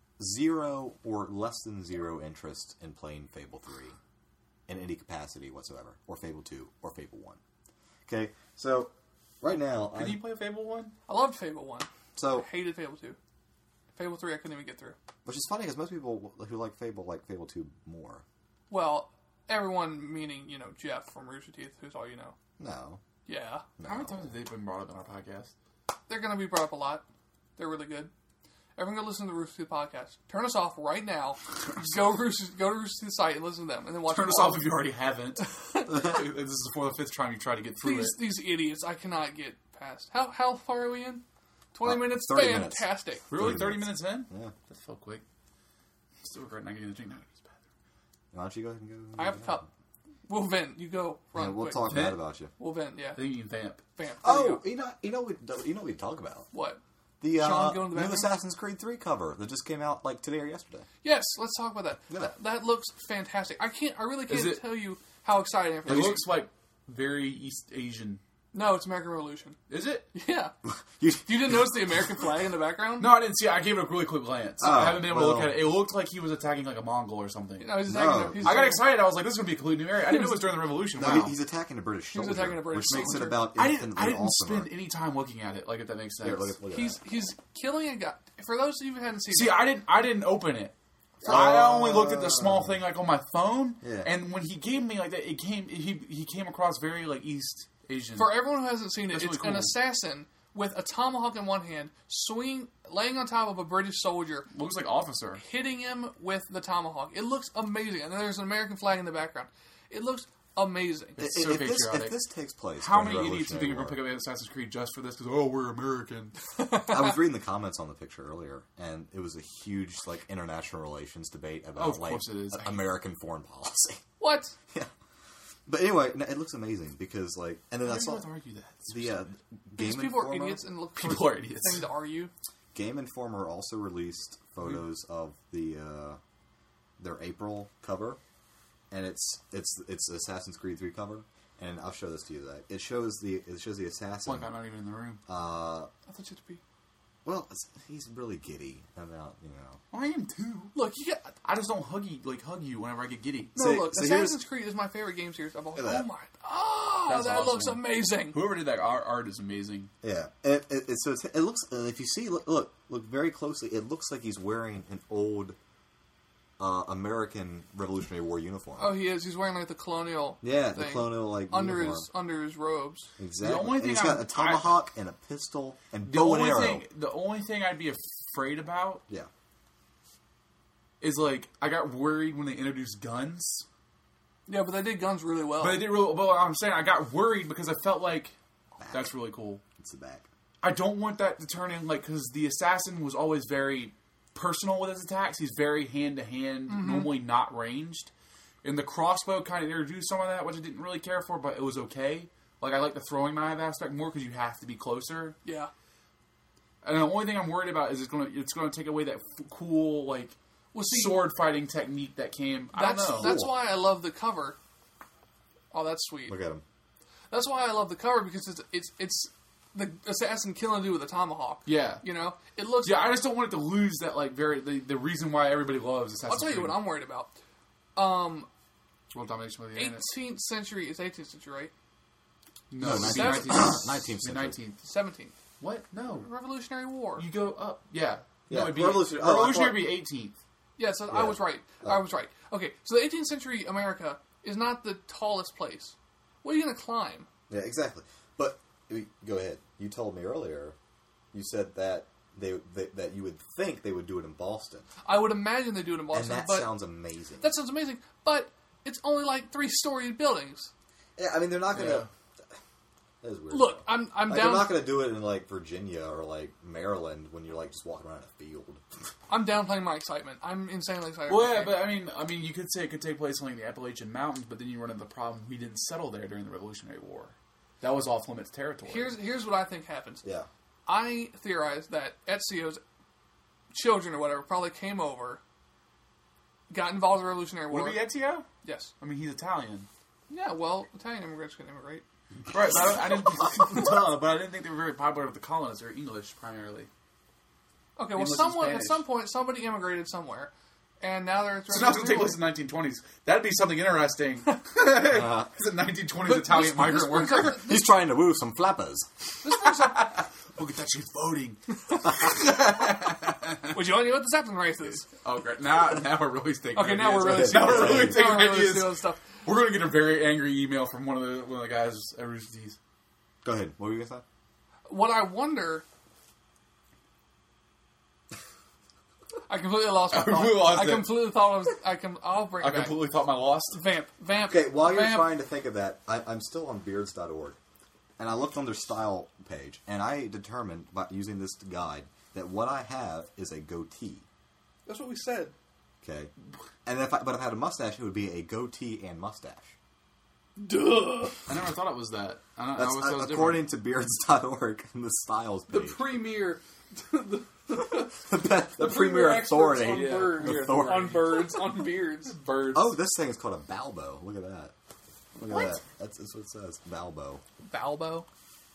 0 or less than 0 interest in playing Fable 3 in any capacity whatsoever, or Fable 2, or Fable 1. Okay, so right now, Did you play Fable 1? I loved Fable 1. So I hated Fable 2. Fable 3 I couldn't even get through. Which is funny because most people who like Fable 2 more. Well, everyone meaning, Jeff from Rooster Teeth, who's all you know. No. Yeah. No. How many times have they been brought up on our podcast? They're going to be brought up a lot. They're really good. Everyone go listen to the Rooster Teeth podcast. Turn us off right now. Go to Rooster Teeth site and listen to them, and then watch. Turn us off if you already haven't. This is for the 5th time you try to get through These idiots, I cannot get past. How far are we in? 20 minutes? 30 Fantastic. minutes. Really? 30 minutes in? Yeah. That felt quick. Still regret not getting the drink. Now Why don't you go ahead and go? I have a cup. We'll vent. You go. Run. Yeah, we'll quick. talk bad about you. We'll vent. Yeah. I think you can vamp. Vamp. Oh, you know what we talk about? What? The Sean going to the new bathroom? Assassin's Creed 3 cover that just came out like today or yesterday. Yes. Let's talk about that. Yeah. That looks fantastic. I really can't tell you how excited I am for It this. looks like very East Asian. No, it's American Revolution. Is it? Yeah. You- You didn't notice the American flag in the background? No, I didn't see it. I gave it a really quick glance. Oh, I haven't been able to look well. at it. It looked like he was attacking like a Mongol or something. No, he's No. attacking. He's I got attacking- excited. I was like, this is going to be a completely new area. I didn't know it was during the Revolution. No, Wow. he's attacking a British He was soldier, attacking a British which makes it soldier. about I infinitely didn't awesomer. spend any time looking at it, like if that makes sense. Here, look at He's killing a guy. For those of you who haven't seen See, it, I didn't open it. I only looked at the small thing like on my phone, Yeah. and when he gave me like that, he came across very like East Asian. for everyone who hasn't seen it, That's it's really an cool. assassin with a tomahawk in one hand, laying on top of a British soldier, Looks like Officer. hitting him with the tomahawk. It looks amazing. And then there's an American flag in the background. It looks amazing. It's so patriotic. If this takes place, How during many the idiots do you think are going to Revolutionary pick up Assassin's Creed just for this? Because, oh, we're American. War, I was reading the comments on the picture earlier, and it was a huge like international relations debate about of course it is. American foreign policy. What? Yeah. But anyway, it looks amazing because like, and then I saw argue that. the Because Game people are Informer. idiots and look for People are idiots. things to argue. Game Informer also released photos of the their April cover, and it's Assassin's Creed 3 cover, and I'll show this to you. That it shows the assassin. Like I'm not even in the room. I thought you'd be. Well, he's really giddy about I am too. Look, you get. I just don't hug you whenever I get giddy. No, See- look, so Assassin's Creed is my favorite game series of all. Look at that. Oh my! Oh, That's that awesome. looks amazing. Whoever did that art is amazing. Yeah, it looks. If you see, look very closely. It looks like he's wearing an old American Revolutionary War uniform. Oh, he is. He's wearing like the colonial. Yeah, the thing colonial like under uniform. under his robes. Exactly. The only And thing he's got I'm- a tomahawk and a pistol and The bow and only arrow. the only thing I'd be afraid about Yeah. is like I got worried when they introduced guns. Yeah, but they did guns really well. But I did really. Well, I'm saying I got worried because I felt like that's really cool. It's the back. I don't want that to turn in like because the assassin was always very personal with his attacks. He's very hand to hand, normally not ranged. And the crossbow kind of introduced some of that, which I didn't really care for, but it was okay. Like I like the throwing knife aspect more because you have to be closer. yeah. And the only thing I'm worried about is it's gonna take away that cool like See, sword fighting technique that came. I don't know. That's why I love the cover. Oh, that's sweet. Look at him. That's why I love the cover because it's the assassin killing a dude with a tomahawk. Yeah. You know, it looks. Yeah, I just don't want it to lose that like the reason why everybody loves Assassin's I'll tell you Creed. what I'm worried about. World domination of the internet. 18th century is 18th century, right? No, No, 19th. 19th century. 19th. 17th. What? No. Revolutionary War. You go up. Yeah. Yeah, No, it'd be Revolutionary- oh, I Revolutionary thought- would be 18th. Yeah, so I Yeah. was right. I was right. Okay, so the 18th century America is not the tallest place. What are you going to climb? Yeah, exactly. But go ahead. You told me earlier. You said that that you would think they would do it in Boston, I would imagine they do it in Boston, and that but sounds amazing. that sounds amazing. But it's only like 3-story buildings. Yeah, I mean they're not gonna. Yeah. That is weird. Look, I'm like, down. they're not gonna do it in like Virginia or like Maryland when you're like just walking around a field. I'm downplaying my excitement. I'm insanely excited. Well, for yeah, the but I mean, you could say it could take place in like the Appalachian Mountains, but then you run into the problem we didn't settle there during the Revolutionary War. That was off limits territory. Here's what I think happens. Yeah. I theorize that Ezio's children or whatever probably came over, got involved in the Revolutionary War. Would it be Ezio? Yes. I mean, he's Italian. Yeah, well, Italian immigrants can immigrate. Right, but I didn't but I didn't think they were very popular with the colonists. They're English primarily. Okay, well, English and someone at Spanish. some point somebody immigrated somewhere, and now they're. So now it's going to take place in the 1920s. That'd be something interesting. It's a 1920s Italian migrant worker. He's trying to woo some flappers. This brings up. Look at that, she's voting. Would you want to know what the Zeppelin race is? Oh, great. Now we're really thinking. Okay, now we're really Now Now stealing we're really stuff. taking Now we're really ideas. stealing stuff. We're going to get a very angry email from one of the guys at Rooster Teeth. Go ahead. What were you gonna say? What I wonder. I completely lost my thought. completely lost I it. completely thought I was. I'll bring it I back. completely thought my lost. Vamp. Okay, while you're Vamp. trying to think of that, I'm still on beards.org. And I looked on their style page, and I determined by using this guide that what I have is a goatee. That's what we said. Okay, and if I had a mustache, it would be a goatee and mustache. Duh. I never thought it was that. I That's always thought it was according to beards.org in the styles The page. premier. the premier experts authority. on birds, Authority. on birds, on beards. birds. Oh, this thing is called a balbo. Look at that. Look at that. That's what it says. Balbo. Balbo.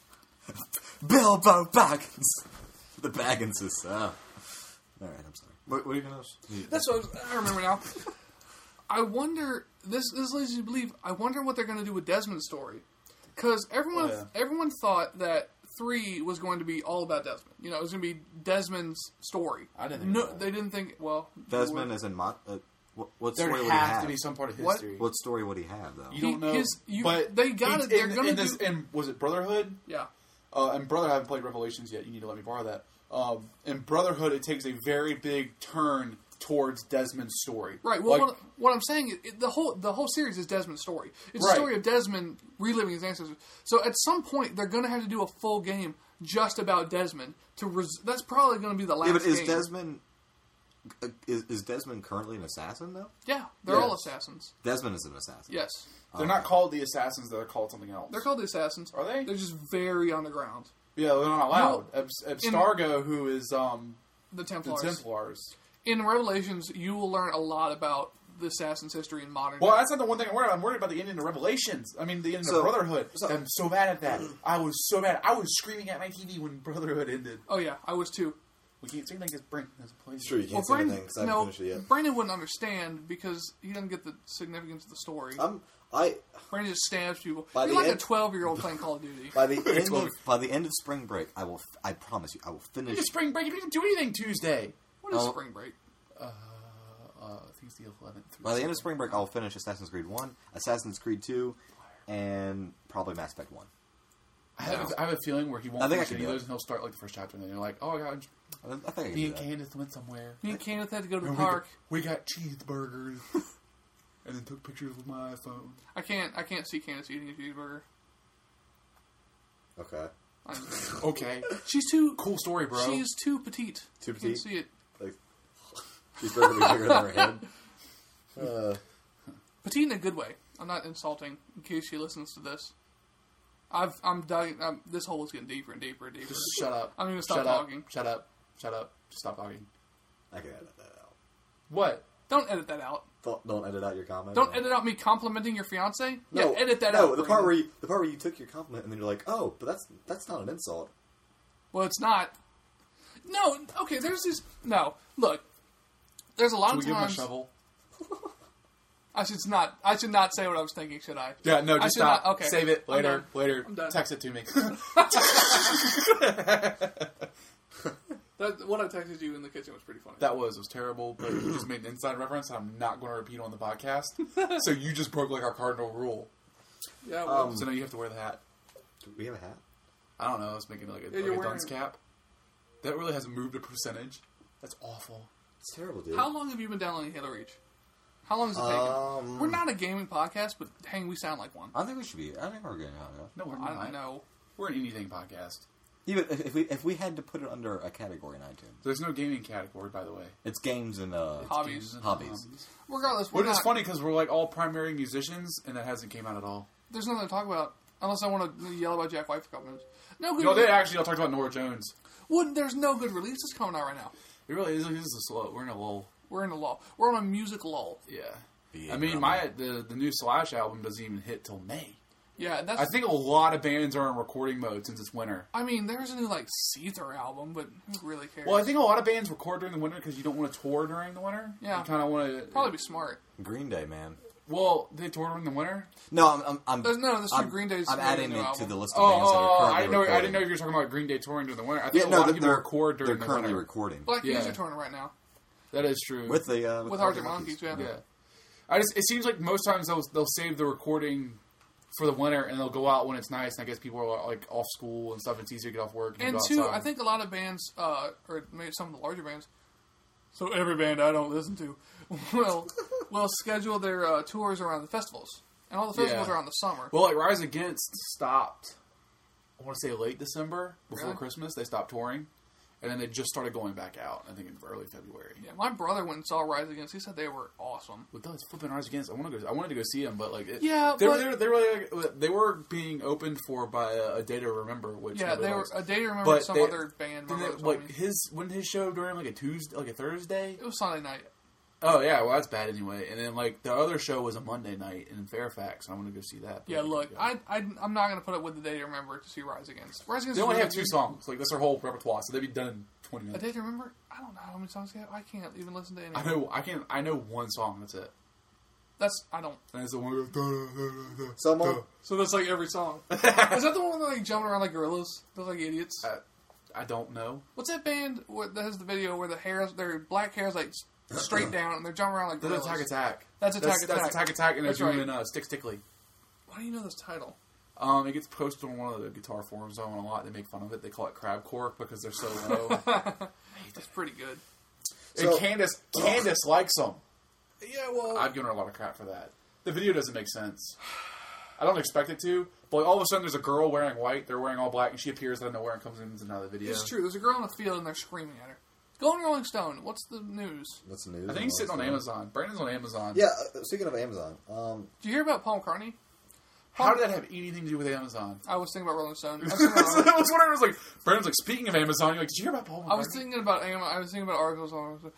Bilbo Baggins. The Baggins is. All right, I'm sorry. What are you gonna? That's what I remember now. I wonder. This leads you to believe. I wonder what they're going to do with Desmond's story, because everyone thought that 3 was going to be all about Desmond. You know, it was going to be Desmond's story. I didn't think No, that. they didn't think. Well, Desmond is in what There story would he has have? to be some part of What? history. What story would he have though? You don't know. But they got it. They're in going to this. do. And was it Brotherhood? Yeah. And Brotherhood, I haven't played Revelations yet. You need to let me borrow that. In Brotherhood, it takes a very big turn towards Desmond's story. Right. Well, Like, what I'm saying is the whole series is Desmond's story. It's Right. the story of Desmond reliving his ancestors. So at some point they're going to have to do a full game just about Desmond. That's probably going to be the last. Yeah, but is game. Desmond is Desmond currently an assassin though? Yeah, they're all assassins. Desmond is an assassin. Yes, they're not called the assassins; they're called something else. they're called the assassins. Are they? They're just very underground. Yeah, they're not allowed. Abstargo, who is The the Templars. Templars. In Revelations, you will learn a lot about the Assassin's history in modern. Well, day. that's not the one thing I'm worried about. I'm worried about the ending of Revelations. I mean, the ending So- of Brotherhood. so- I'm so mad at that. I was so mad. I was screaming at my TV when Brotherhood ended. Oh yeah, I was too. We can't say anything because Brent has played. Sure, you can't Well, say Brandon, anything because I haven't finished it yet. Brandon wouldn't understand because he doesn't get the significance of the story. I Brandon just stabs people. By You're the like end- a 12-year-old playing Call of Duty. by the end of spring break, I promise you, I will finish. It's spring break. You didn't do anything Tuesday. What is Oh. spring break? I think it's the 11th. By the end of spring break, I'll finish Assassin's Creed 1, Assassin's Creed 2, and probably Mass Effect 1. I have a feeling where he won't I think I finish can any of do those, it. and he'll start like the first chapter, and then you're like, "Oh, I got I think I can me do and that. Candace went somewhere. Me and Kenneth had to go to the And park. we got cheeseburgers, and then took pictures with my iPhone." I can't see Candace eating a cheeseburger. Okay. Okay, She's too cool story, bro. She's too petite. Too I can't petite? see it. Like, she's better be bigger than her head. Petite in a good way. I'm not insulting. In case she listens to this, I'm dying. This hole is getting deeper and deeper and deeper. Just shut up. I'm gonna stop Shut talking. Up. Shut up. Shut up. Just stop talking. I can edit that out. What? Don't edit that out. Don't edit out your comment. Don't edit out me complimenting your fiance. No, yeah, edit that out. No, the Brandon. part where you took your compliment and then you're like, oh, but that's not an insult. Well, it's not. No, okay. There's this. No, look. There's a lot Should we of give him a times. shovel? I should not say what I was thinking. Should I? Yeah, no, I just should stop. not- okay. Save it I'm later. done. Later. I'm done. Text it to me. What I texted you in the kitchen was pretty funny. That was terrible, but you just made an inside reference I'm not going to repeat on the podcast. So you just broke like our cardinal rule. Yeah. Well, So now you have to wear the hat. Do we have a hat? I don't know. I was making like you're a wearing- dunce cap. That really hasn't moved a percentage. That's awful. It's terrible, dude. how long have you been downloading Halo Reach? How long has it taken? We're not a gaming podcast, but dang, we sound like one. I think we should be. I think we're getting out of No, we're I not. don't know. We're an anything podcast. Even if we had to put it under a category in iTunes, There's no gaming category, by the way. it's games and Hobbies. Games and Hobbies. Regardless, we're Which is not, funny because we're like all primary musicians, and that hasn't came out at all. there's nothing to talk about unless I want to yell about Jack White for a couple minutes. No good. No, they actually all talked about Nora Jones. There's no good releases coming out right now. It really is. It is a slow. We're in a lull. We're in a lull. We're on a music lull. Yeah. Yeah, I mean, probably. the new Slash album doesn't even hit till May. Yeah, that's. I think a lot of bands are in recording mode since it's winter. I mean, there's a new like Seether album, but who really cares? Well, I think a lot of bands record during the winter because you don't want to tour during the winter. Yeah. You kind of want to Probably be smart. Green Day, man. Well, they tour during the winter. No, I'm. There's no. This is I'm, Green Day's. I'm adding new it to album. the list of bands that are currently I didn't know. I recording. didn't know if you were talking about Green Day touring during the winter. I think Yeah, a no, lot of people they're record during they're the currently winter. recording Black Keys Yeah. are touring right now That is true. with the with Arctic Monkeys. Yeah. Yeah. It seems like most times they'll save the recording for the winter and they'll go out when it's nice. And I guess people are like off school and stuff. It's easier to get off work and, And go two, outside. I think a lot of bands, or maybe some of the larger bands, so every band I don't listen to, will schedule their tours around the festivals. And all the festivals Yeah. are around the summer. Well, like Rise Against stopped. I want to say late December before Really? Christmas. They stopped touring, and then they just started going back out. I think in early February. Yeah, my brother went and saw Rise Against. He said they were awesome. But those flipping Rise Against, I wanted to go see them, but like Yeah, they but- they were being opened for by a Day to Remember, which Yeah, nobody they were likes. a day to remember But some they- other band. My Then brother they- told like me. when his show during like a Tuesday, like a Thursday. It was Sunday night. Oh yeah, well that's bad anyway. And then like the other show was a Monday night in Fairfax. And I want to go see that. Yeah, look, I'm not going to put up with the day to remember to see Rise Against. Rise Against They is only really have 2 good. songs. Like that's their whole repertoire, so they'd be done in 20 A minutes. day to remember? I don't know how many songs they have. I can't even listen to any. I know one song. That's it. I don't. And it's the one. That goes, Someone. So that's like every song. Is that the one where they're like jumping around like gorillas? They're like idiots. I don't know. What's that band that has the video where their black hair is like straight down and they're jumping around like That's gorillas? Attack. That's Attack That's Attack Attack, and they're That's right. doing Stick Stickly. Why do you know this title? It gets posted on one of the guitar forums I own a lot. They make fun of it. They call it Crab Cork because they're so low. That's pretty good. And Candace likes them. Yeah, well, I've given her a lot of crap for that. The video doesn't make sense. I don't expect it to, but like, all of a sudden there's a girl wearing white, they're wearing all black, and she appears out of nowhere and comes into another video. it's true. There's a girl in the field and they're screaming at her. Go on Rolling Stone. What's the news? What's the news? I think he's sitting on Amazon. Brandon's on Amazon. Yeah, speaking of Amazon, Did you hear about Paul McCartney? How did that have anything to do with Amazon? I was thinking about Rolling Stone. I was wondering, I was like, Brandon's like, speaking of Amazon, you're like, did you hear about Paul McCartney? I was thinking about articles on.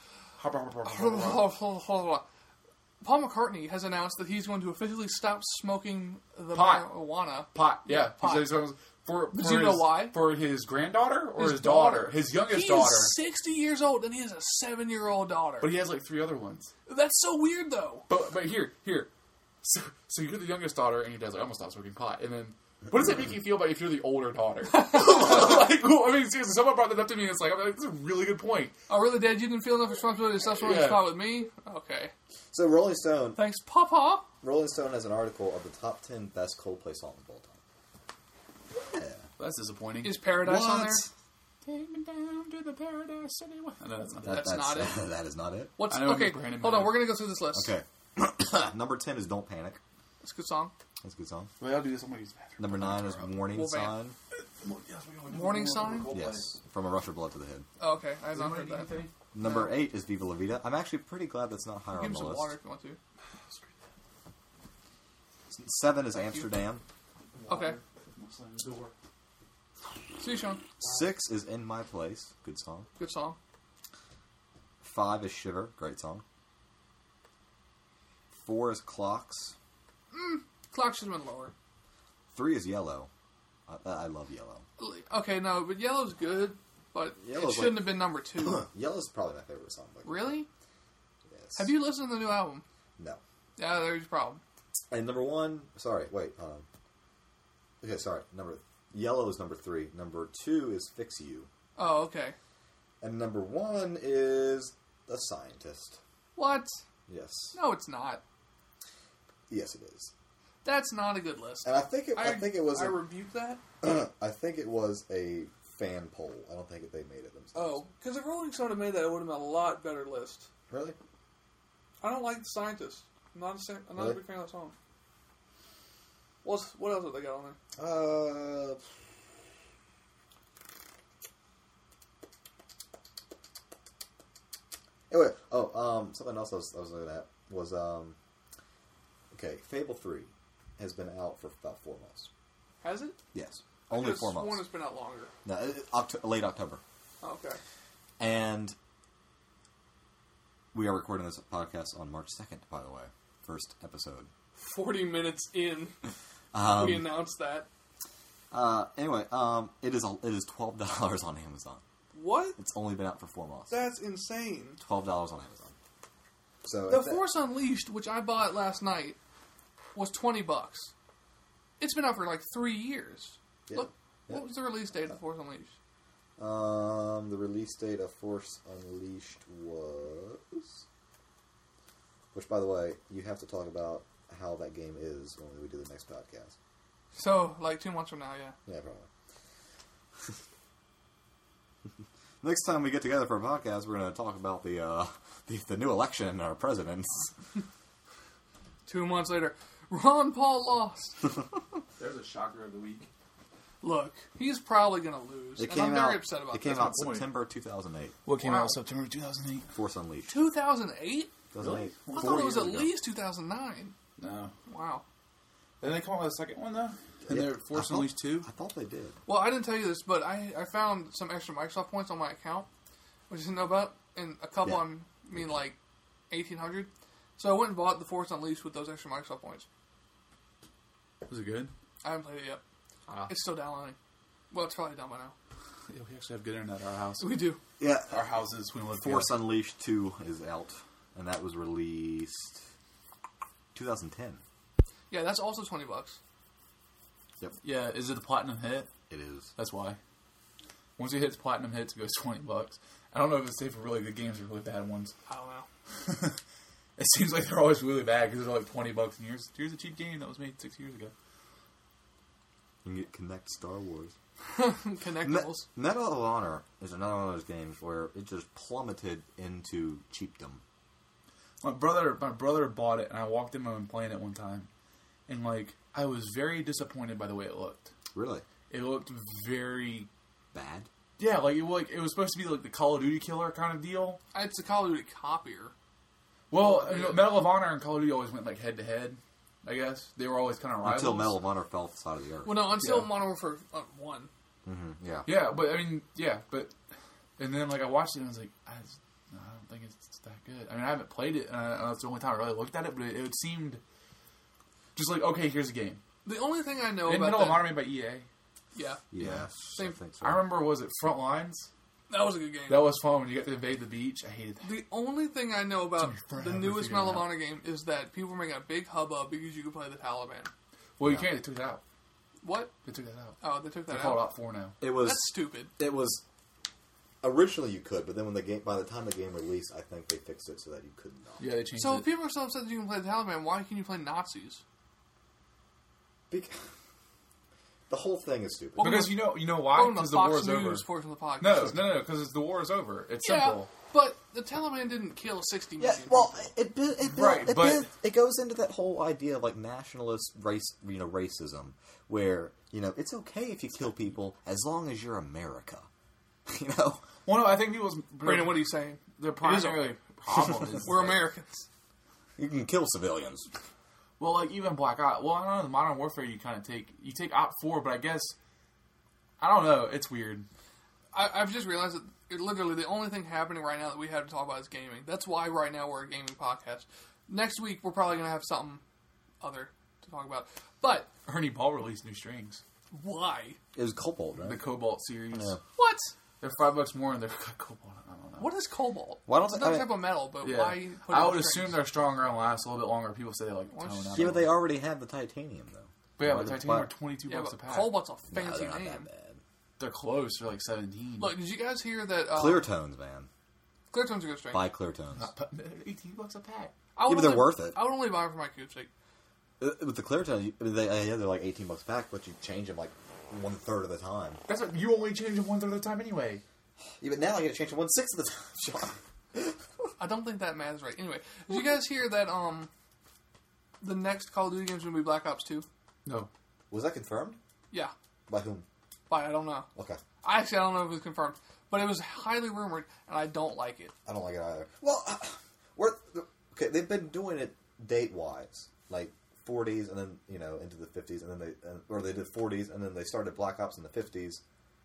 Paul McCartney has announced that he's going to officially stop smoking the marijuana. Pot, yeah. Pot. He said Do you know why? For his granddaughter or his daughter. daughter? His youngest He daughter. is 60 years old and he has a 7-year-old daughter. But he has like 3 other ones. That's so weird, though. But here. So you're the youngest daughter, and your dad's like, I'm gonna stop smoking pot. And then, what does it make you feel about if you're the older daughter? I mean, seriously, someone brought that up to me, and it's like, that's a really good point. Oh, really, Dad? You didn't feel enough responsibility to stop smoking pot with me? Okay. So Rolling Stone Thanks, Papa. Rolling Stone has an article of the top 10 best Coldplay songs of all time. Yeah. That's disappointing. Is Paradise on there? Take me down to the Paradise City. No, that's not That's not it. That is not it. What's I know okay? Brandon Hold on, Miller. we're gonna go through this list. Okay. Number 10 is Don't Panic. It's a good song. That's a good song. Wait, I'll do this. I'm gonna use the bathroom. Number 9 is Warning Wolfman. Sign. Warning Sign? Yes. From A Rush of Blood to the Head. Oh, okay, I have not heard that. Number 8 is Viva La Vida. I'm actually pretty glad that's not higher Give on him the some list. water if you want to. 7 is Amsterdam. Okay. See you, Sean. 6 is In My Place. Good song. Good song. 5 is Shiver. Great song. 4 is Clocks. Clock should have been lower. 3 is Yellow. I love Yellow. Okay, no, but Yellow's good, but Yellow's it shouldn't have been number 2. Yellow's probably my favorite song. But Really? yes. Have you listened to the new album? No. Yeah, there's your problem. And number 1, sorry, wait. Okay, sorry. Yellow is number 3. Number 2 is Fix You. Oh, okay. And number 1 is The Scientist. What? Yes. No, it's not. Yes, it is. That's not a good list. And I think it was. I rebuke that. I think it was a fan poll. I don't think they made it themselves. Oh, because if Rolling Stone had made that, it would have been a lot better list. Really? I don't like The Scientist. I'm not a Really? big fan of that song. What else have they got on there? Anyway, something else I was looking at was okay. Fable 3 has been out for about 4 months. Has it? Yes, only 4 months. One has been out longer. No, late October. Oh, okay. And we are recording this podcast on March 2nd, by the way. First episode. 40 minutes in, we announced that. Anyway, it is $12 on Amazon. What? It's only been out for 4 months. That's insane. $12 on Amazon. So The Force Unleashed, which I bought last night, was $20. It's been out for like 3 years. Yeah. Look, Yeah. what was the release date of The Force Unleashed? The release date of Force Unleashed was... Which, by the way, you have to talk about how that game is when we do the next podcast. So, like 2 months from now, yeah. Yeah, probably. Next time we get together for a podcast, we're going to talk about the new election and our presidents. 2 months later, Ron Paul lost. There's a shocker of the week. Look, he's probably going to lose. And I'm very upset about It came that. out September 2008. What came Wow. out September 2008? Force Unleashed. 2008? 2008. I thought it was at least 2009. No. Wow. Didn't they come out with a second one, though? And Yeah, they're Force Unleashed 2? I thought they did. Well, I didn't tell you this, but I found some extra Microsoft points on my account, which I didn't know about, and a couple on, like 1,800. So I went and bought The Force Unleashed with those extra Microsoft points. Was it good? I haven't played it yet. Ah. It's still downloading. Well, it's probably done by now. Yeah, we actually have good internet at our house. We do. Yeah. Our houses, we live Force Unleashed 2 is out, and that was released 2010. Yeah, that's also $20. Yep, Yeah, is it the platinum hit? it is. That's why. Once it hits platinum hits, it goes $20. I don't know if it's safe for really good games or really bad ones. I don't know. It seems like they're always really bad because they're like $20. And here's a cheap game that was made 6 years ago. You can get Connect Star Wars. Connectables. Medal of Honor is another one of those games where it just plummeted into cheapdom. My brother bought it, and I walked in and playing it one time, and like I was very disappointed by the way it looked. Really? It looked very Bad? yeah, like it was supposed to be like the Call of Duty killer kind of deal. It's a Call of Duty copier. Well, Yeah. Medal of Honor and Call of Duty always went like head to head. I guess they were always kind of rivals. Until Medal of Honor fell off the side of the earth. Well, no, until Yeah. Modern Warfare 1. Yeah. Yeah, but I mean, and then like I watched it and I was like, I don't think it's that good. I mean, I haven't played it, and that's the only time I really looked at it. But it seemed just like, okay, here's a game. The only thing I know And about Medal of that... Honor made by EA. Yeah. Yeah. Same- I think so. I remember, was it Frontlines? That was a good game. That was fun when you got to invade the beach. I hated that. The only thing I know about Sorry, the I newest figured it Medal of out. Honor game is that people were making a big hubbub because you could play the Taliban. Well, you can't. They took it out. What? They took that out. Oh, they took They that call it out. Op4 now. It was. That's stupid. It was. Originally, you could, but then when by the time the game released, I think they fixed it so that you could not. Yeah, they changed So it. if people are so upset that you can play the Taliban, why can you play Nazis? Because the whole thing is stupid. Well, Because you know why? Welcome to Because the Fox war is over. News portion of the podcast. No, because the war is over. It's Yeah, simple. but the Taliban didn't kill 60 million Yeah, well, people. it goes into that whole idea of like nationalist racism, where it's okay if you kill people as long as you're America. Well, no, I think people's Brandon, what are you saying? their primary problem is We're Americans. You can kill civilians. well, like even Black Ops. Well, I don't know. The Modern Warfare, you kind of take Op4, but I guess I don't know. It's weird. I've just realized that literally the only thing happening right now that we have to talk about is gaming. That's why right now we're a gaming podcast. Next week we're probably going to have something other to talk about. But Ernie Ball released new strings. why? It was Cobalt, right? The Cobalt series. Yeah. What? They're $5 more, and they're Cobalt. I don't know. What is cobalt? Why don't it's they- another type of metal, but Yeah. why? Put it I in would strings? assume they're stronger and last a little bit longer. People say they like Well, tone out. Yeah, but they already have the titanium, though. But yeah, Why but the- titanium why- are $22 Yeah, a but pack. cobalt's a No, fancy they're not name. that bad. They're close. They're like 17. Look, did you guys hear that? Clear tones, man. Clear tones are good string. Buy clear tones. $18 a pack. I would Yeah, but they're only- worth it. I would only buy them for my acoustic. With the clear tones, they're like $18 a pack, but you change them like 1/3 of the time. That's what you only change them 1/3 of the time anyway. Yeah, but now I get to change them 1/6 of the time, Sean. I don't think that math is right. Anyway, did you guys hear that? The next Call of Duty game is going to be Black Ops 2. No. Was that confirmed? Yeah, By whom? but I don't know. Okay. I don't know if it was confirmed, but it was highly rumored, and I don't like it. I don't like it either. Well, they've been doing it date-wise, like 40s and then, into the 50s, and then or they did 40s, and then they started Black Ops in the 50s.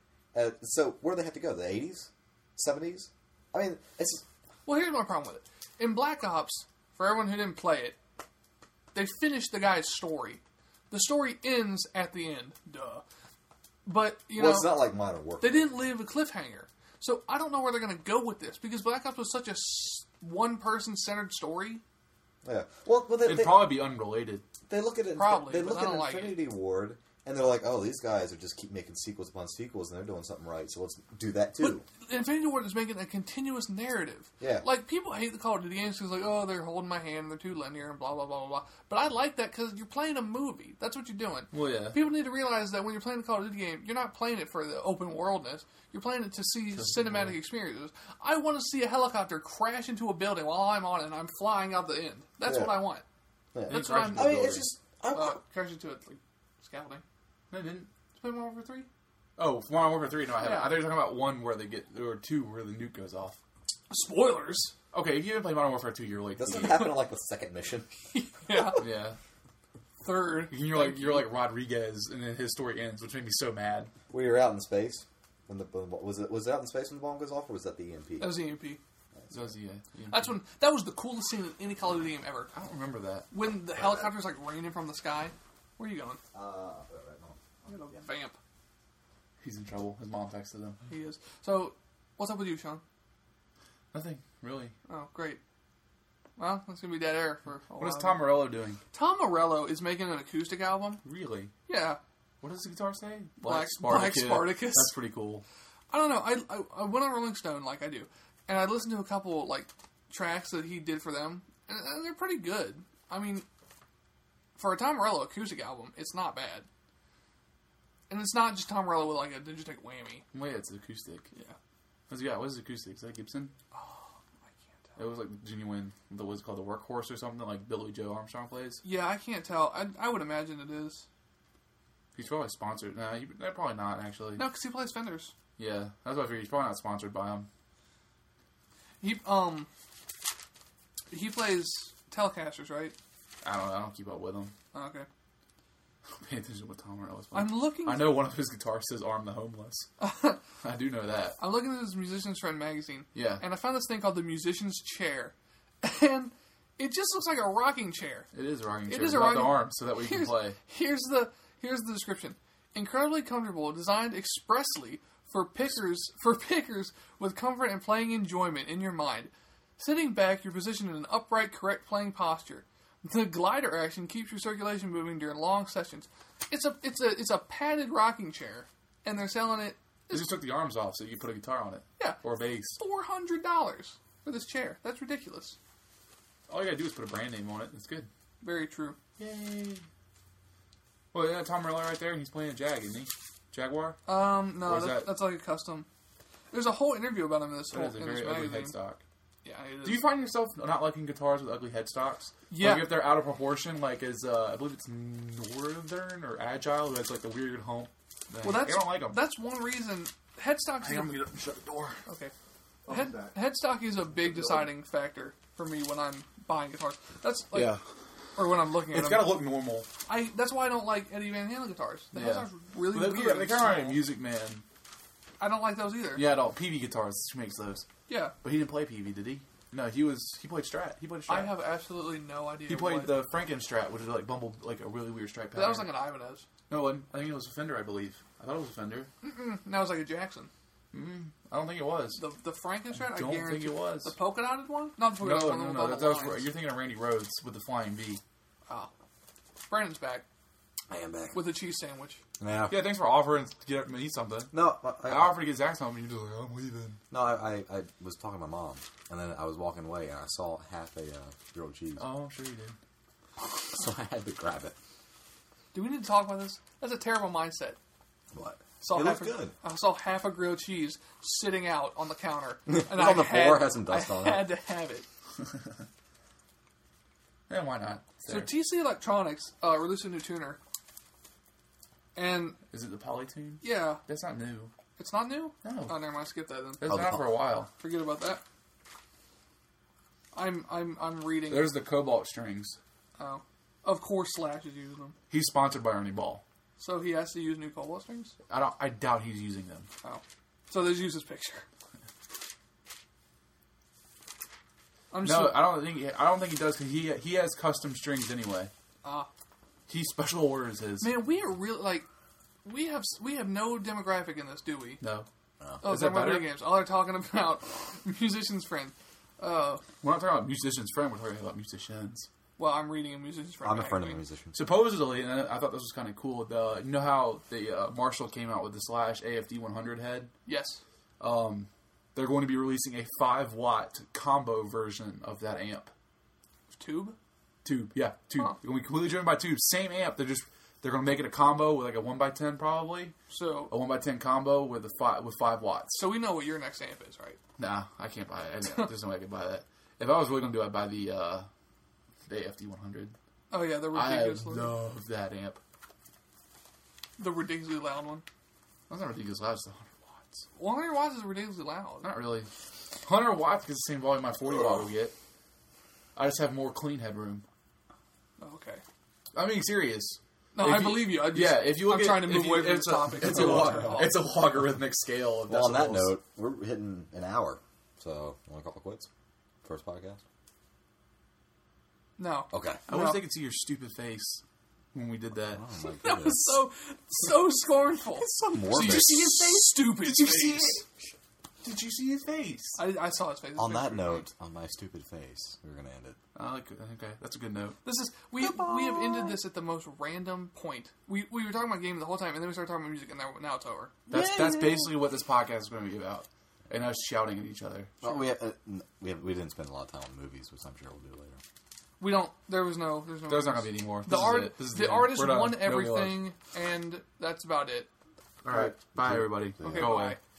So where do they have to go? The 80s? 70s? I mean, it's... Well, here's my problem with it. In Black Ops, for everyone who didn't play it, they finished the guy's story. The story ends at the end. Duh. But, it's not like Modern Warfare. they didn't leave a cliffhanger. So I don't know where they're going to go with this, because Black Ops was such a one-person centered story. Yeah. Well, It'd probably be unrelated. they look at it. Probably, They but look I don't at like it. Infinity Ward, and they're like, "Oh, these guys are just keep making sequels upon sequels, and they're doing something right. So let's do that too." But Infinity Ward is making a continuous narrative. Yeah. Like, people hate the Call of Duty games because, like, oh, they're holding my hand, they're too linear, and blah, blah, blah, blah, blah. But I like that because you're playing a movie. That's what you're doing. Well, yeah. People need to realize that when you're playing a Call of Duty game, you're not playing it for the open worldness. You're playing it to see cinematic experiences. I want to see a helicopter crash into a building while I'm on it and I'm flying out the end. That's Yeah. what I want. Yeah. That's crash what I'm... into I mean, building. it's just. crash into it, like, scouting. No, it didn't. Play Modern Warfare 3? Oh, Modern Warfare 3. No, I haven't. Yeah. I thought you were talking about one where they get, or two where the nuke goes off. Spoilers! Okay, if you didn't play Modern Warfare 2, you're late. Doesn't to it the happen on like the second mission? Yeah. game. Yeah. Third. You're like Rodriguez, and then his story ends, which made me so mad. Where you're out in space when was it out in space when the bomb goes off, or was that the EMP? That was the EMP. So that's, yeah. That was the coolest scene in any Call of Duty game ever. I don't remember that. When the helicopter's like raining from the sky. Where are you going? Right now. Vamp. He's in trouble. His mom texted him. He is. So, what's up with you, Sean? Nothing, really. Oh, great. Well, that's going to be dead air for a What is while. Tom Morello doing? Tom Morello is making an acoustic album. Really? Yeah. What does the guitar say? Black Spartacus. Spartacus. That's pretty cool. I don't know. I went on Rolling Stone like I do, and I listened to a couple like tracks that he did for them, and they're pretty good. I mean, for a Tom Morello acoustic album, it's not bad. And it's not just Tom Morello with like a Digitech whammy. Wait, it's acoustic. Yeah. What's he got? What is acoustic? Is that Gibson? Oh, I can't tell. It was like genuine. What's it called, the Workhorse or something like Billy Joe Armstrong plays. Yeah, I can't tell. I would imagine it is. He's probably sponsored. Nah, probably not actually. No, because he plays Fenders. Yeah, that's what I figured. He's probably not sponsored by him. He plays Telecasters, right? I don't keep up with him. Oh, okay. I don't pay attention to what Tom Morello's playing. I'm looking. I know one of his guitars says "Arm the Homeless." I do know that. I'm looking at his Musician's Friend magazine. Yeah. And I found this thing called the Musician's Chair, and it just looks like a rocking chair. It is a rocking chair. It is a without rocking the arms, so that we can play. Here's the description: incredibly comfortable, designed expressly for pickers with comfort and playing enjoyment in your mind. Sitting back, you're positioned in an upright, correct playing posture. The glider action keeps your circulation moving during long sessions. It's a padded rocking chair, and they're selling it. They just took the arms off so you can put a guitar on it. Yeah, or a bass. $400 for this chair. That's ridiculous. All you gotta do is put a brand name on it. It's good. Very true. Yay! Well, yeah, Tom Morello right there, and he's playing a Jag, isn't he? Jaguar. No, that's like a custom. There's a whole interview about him in this That is a very ugly headstock. Yeah, it is. Do you find yourself not liking guitars with ugly headstocks? Yeah. Like if they're out of proportion, like I believe it's Northern or Agile, who has like the weird hump. Well, I don't like them. That's one reason. Headstocks. Hang on, I'm gonna get up and shut the door. Okay. I'll do that. Headstock is a big deciding factor for me when I'm buying guitars. That's like, Yeah. or when I'm looking at It's them. gotta look normal. That's why I don't like Eddie Van Halen guitars. The Yeah. headstock's really They weird. kind of remind me of Music Man. I don't like those either. Yeah, no, PV guitars. She makes those. Yeah. But he didn't play PV, did he? No, he played Strat. He played a Strat. I have absolutely no idea. He played the Franken Strat, which is like like a really weird Strat pattern. That was like an Ibanez. No, it wasn't. I think it was a Fender, I believe. I thought it was a Fender. That was like a Jackson. I don't think it was. The Frankenstein. I don't think it was. The polka dotted one. Not the polka dotted one. No. You're thinking of Randy Rhoads with the Flying V. Oh, Brandon's back I am back. with a cheese sandwich. Yeah. Yeah, thanks for offering to get up and eat something. No, I offered to get Zach something, and you're just like, I'm leaving. No, I was talking to my mom, and then I was walking away, and I saw half a grilled cheese. Oh, I'm sure you did. So I had to grab it. Do we need to talk about this? That's a terrible mindset. What? It looks good. I saw half a grilled cheese sitting out on the counter. And It's on the floor, has some dust on it. I had to have it. Yeah, why not? So TC Electronics released a new tuner. And, Is it the Polytune? yeah, That's not new. it's not new? No. Oh, never mind. Skip that then. It's been out for a while. Forget about that. I'm reading. There's the Cobalt strings. Oh. Of course Slash is using them. He's sponsored by Ernie Ball. So he has to use new Cobalt strings? I doubt he's using them. Oh. So there's use his picture. I don't think he does because he has custom strings anyway. He special orders his. Man, we are really like we have no demographic in this, do we? No. Oh, Is that better? video games. All they're talking about musician's friend. We're not talking about musician's friend. We're talking about musicians. Well, I'm reading a musician's friend. I'm a friend of a magazine. musician. Supposedly, and I thought this was kind of cool. You know how the Marshall came out with the Slash AFD 100 head? Yes. They're going to be releasing a 5-watt combo version of that amp. Tube? Tube, yeah, tube. Huh. They're going to be completely driven by tube. Same amp. They're going to make it a combo with like a 1x10 probably. So A 1x10 combo with 5 watts. So we know what your next amp is, right? Nah, I can't buy it. There's no way I could buy that. If I was really going to do it, I'd buy the AFD 100. Oh yeah, the I ridiculously love that amp. the ridiculously loud one. That's not ridiculous loud. It's 100 watts. 100 watts is ridiculously loud. Not really. 100 watts is the same volume my 40 watt will get. I just have more clean headroom. Okay. I'm being serious. No, I believe you. If you look I'm at, trying to if move you- away from it's this topic. It's a logarithmic scale of Well, on that decibels. note, we're hitting an hour. So, want to call it quits? First podcast? No. Okay. I wish they could see your stupid face when we did that. Oh, my That goodness. was so scornful. It's so morbid. Did you see his face? Stupid. Did you face. see it? Did you see his face? I saw his face. His On face that was note, on my stupid face, we're going to end it. Okay, that's a good note. This is we have ended this at the most random point. We were talking about games the whole time, and then we started talking about music, and now it's over. That's basically what this podcast is going to be about, and us shouting at each other. Well, we didn't spend a lot of time on movies, which I'm sure we'll do later. We don't. There's no. There's not going to be any more. The This is art. it. This is The end. artist We're done. won No more. everything, and that's about it. All right. Bye, everybody. Okay, Go bye. away.